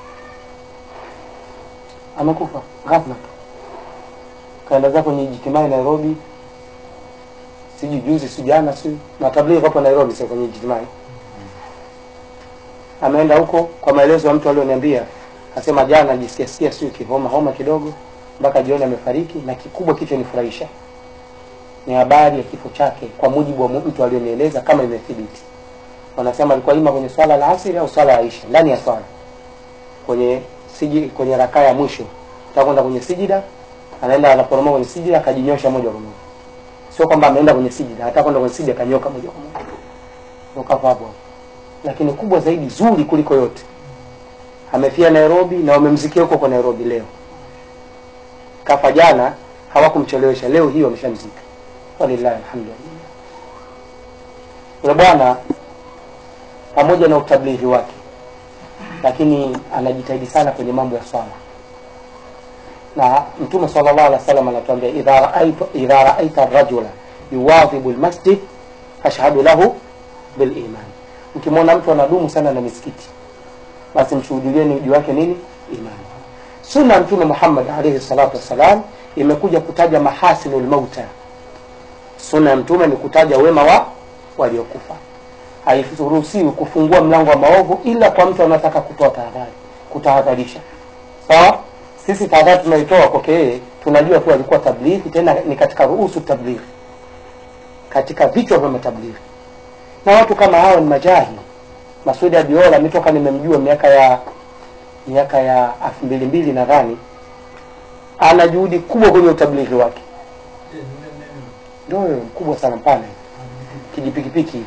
Speaker 1: Amekufa ghafla, kaenda zako kwenye ijtimaa Nairobi, siji juzi sijana si na tablighi hapo Nairobi, sio kwenye ijtimaa. Ameenda huko kwa maelezo ya mtu alioniambia, akasema jana jisikia sikia sio kihoma homa kidogo, mpaka jioni amefariki, na kikubwa kicho nifurahisha ni habari ya kifo chake kwa mujibu wa mtu alionieleza kama imethibiti. Wanasema alikuwa ima kwenye swala la asiri au swala ya isha, ndani ya swala kwenye siji kwenye rakaa ya mwisho atakwenda kwenye sijida, anaenda anaporomoka kwenye sijida akajinyosha moja kwa moja. Sio kwamba ameenda kwenye sijida, hata kwenda kwenye sijida kanyoka moja kwa moja. Ndio hapo. Lakini kubwa zaidi zuri kuliko yote, amefia Nairobi na wamemzikia huko kwa Nairobi leo. Kafa jana, hawakumchelewesha, leo hiyo wameshamzika. Walillahi alhamdulillah. Yule bwana pamoja na utablighi wake, lakini anajitahidi sana kwenye mambo ya swala. Na Mtume sallallahu alaihi wasallam anatuambia, idha ra'aita idha ra'aita ar-rajula yuwadhibu al-masjid fashhadu lahu bil iman. Ukimwona mtu anadumu sana na misikiti, basi mshuhudieni juu yake nini? Imani. Sunna Mtume Muhammad alayhi salatu wasalam imekuja kutaja mahasinul mauta. Sunna Mtume ni kutaja wema wa waliokufa. Hairuhusiwi kufungua mlango wa maovu ila kwa mtu anataka kutoa tahadhari, kutahadharisha. Sawa? Sisi tahadhari tunaitoa kwake yeye, tunajua tu alikuwa tablighi, tena ni katika ruhusu tablighi, katika vichwa vya tablighi. Na watu kama hao ni majahi. Masudi Abiola mitoka nimemjua miaka ya miaka ya elfu mbili mbili nadhani, ana juhudi kubwa kwenye utablighi wake. Ndio mkubwa sana pale. Kijipikipiki.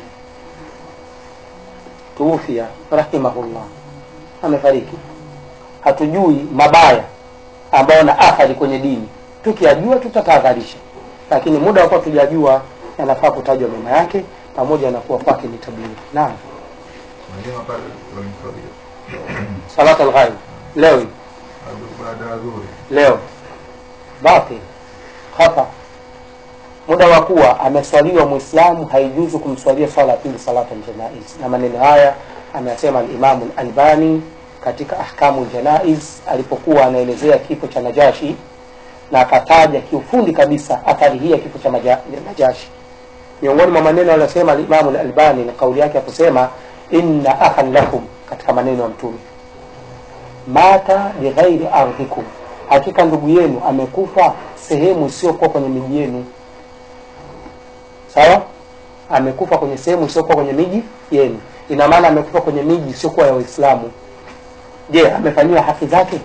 Speaker 1: Tuufia rahimahullah. Amefariki. Hatujui mabaya ambayo na athari kwenye dini. Tukiyajua tutatahadharisha. Lakini muda wako tujajua, yanafaa kutajwa mema yake pamoja na kuwa kwake ni tablighi. Naam.
Speaker 5: Mwalimu pale tulimswalia.
Speaker 1: Salat al-ghaib. Leo.
Speaker 5: Baada ya dhuhuri.
Speaker 1: Leo. Batil. Khata. Muda wa kuwa ameswaliwa Muislamu haijuzu kumswalia swala ya pili, salatu al-janaiz. Na maneno haya amesema al-Imam al-Albani katika ahkamu al-janaiz alipokuwa anaelezea kifo cha Najashi. na akataja kiufundi kabisa athari hii ya kifo cha Najashi. Miongoni mwa maneno aliyosema Imam al-Albani na kauli yake akusema inna akhan lakum, katika maneno ya Mtume, mata bighairi ardhikum, hakika ndugu yenu amekufa sehemu isiyokuwa kwenye miji yenu. Sawa? Amekufa kwenye sehemu isiyokuwa kwenye miji yenu, ina maana amekufa kwenye miji isiyokuwa ya Uislamu. Je, amefanywa haki zake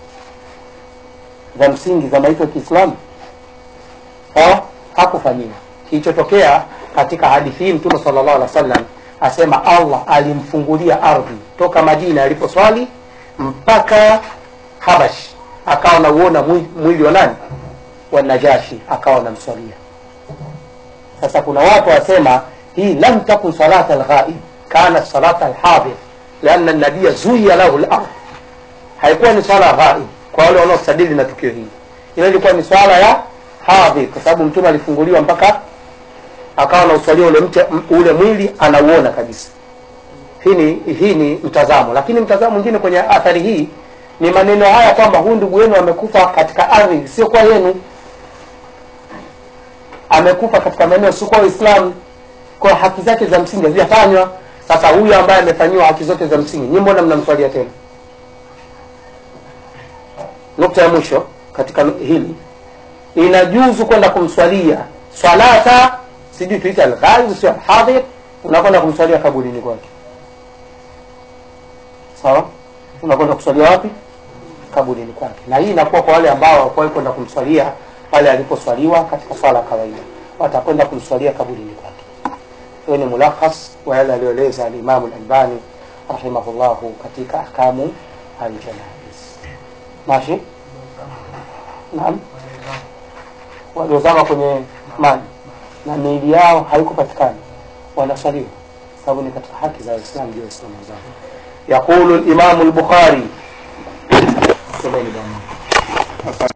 Speaker 1: za msingi za maisha ya Kiislamu? Sawa? Hakufanyiwa. Kilichotokea katika hadithi hii, Mtume sallallahu alaihi wasallam asema Allah alimfungulia ardhi toka Madina aliposwali mpaka Habash, akawa nauona mwili wa nani? Wa Najashi, akawa namswalia. Sasa kuna watu wasema hii lam takun salata al-ghaib, kana salata al-hadir, lianna an-nabiy zuya lahu al-ard. Haikuwa ni swala ghaib kwa wale wanaostadili na tukio hili, ile ilikuwa ni swala ya hadir, kwa sababu Mtume alifunguliwa mpaka akawa na uswalia ule mche, ule mwili anauona kabisa. Hii ni hii ni mtazamo, lakini mtazamo mwingine kwenye athari hii ni maneno haya kwamba huyu ndugu wenu amekufa katika ardhi sio kwa yenu, amekufa katika maeneo sio kwa Uislamu, kwa haki zake za msingi hazijafanywa. Sasa huyu ambaye amefanywa haki zote za msingi, nyinyi mbona mnamswalia tena? Nukta ya mwisho katika hili, inajuzu kwenda kumswalia salata, sijui tuita al-ghaib sio al-hadir, unakwenda kumswalia kaburini kwake. Sawa? Unakwenda kuswalia wapi? Kaburini kwake. Na hii inakuwa kwa wale ambao hawakuwahi kwenda kumswalia pale aliposwaliwa katika swala kawaida, watakwenda kumswalia kaburini kwake. Hiyo ni mulakhas wa yale aliyoeleza al-Imam al-Albani rahimahullahu katika ahkamu al-janaiz. Mashi? Naam. Waliozama kwenye maji na miili yao haikupatikana, wanaswaliwa sababu ni katika haki za Uislamu, ndio Uislamu zao. Yaqulu al-Imam al-Bukhari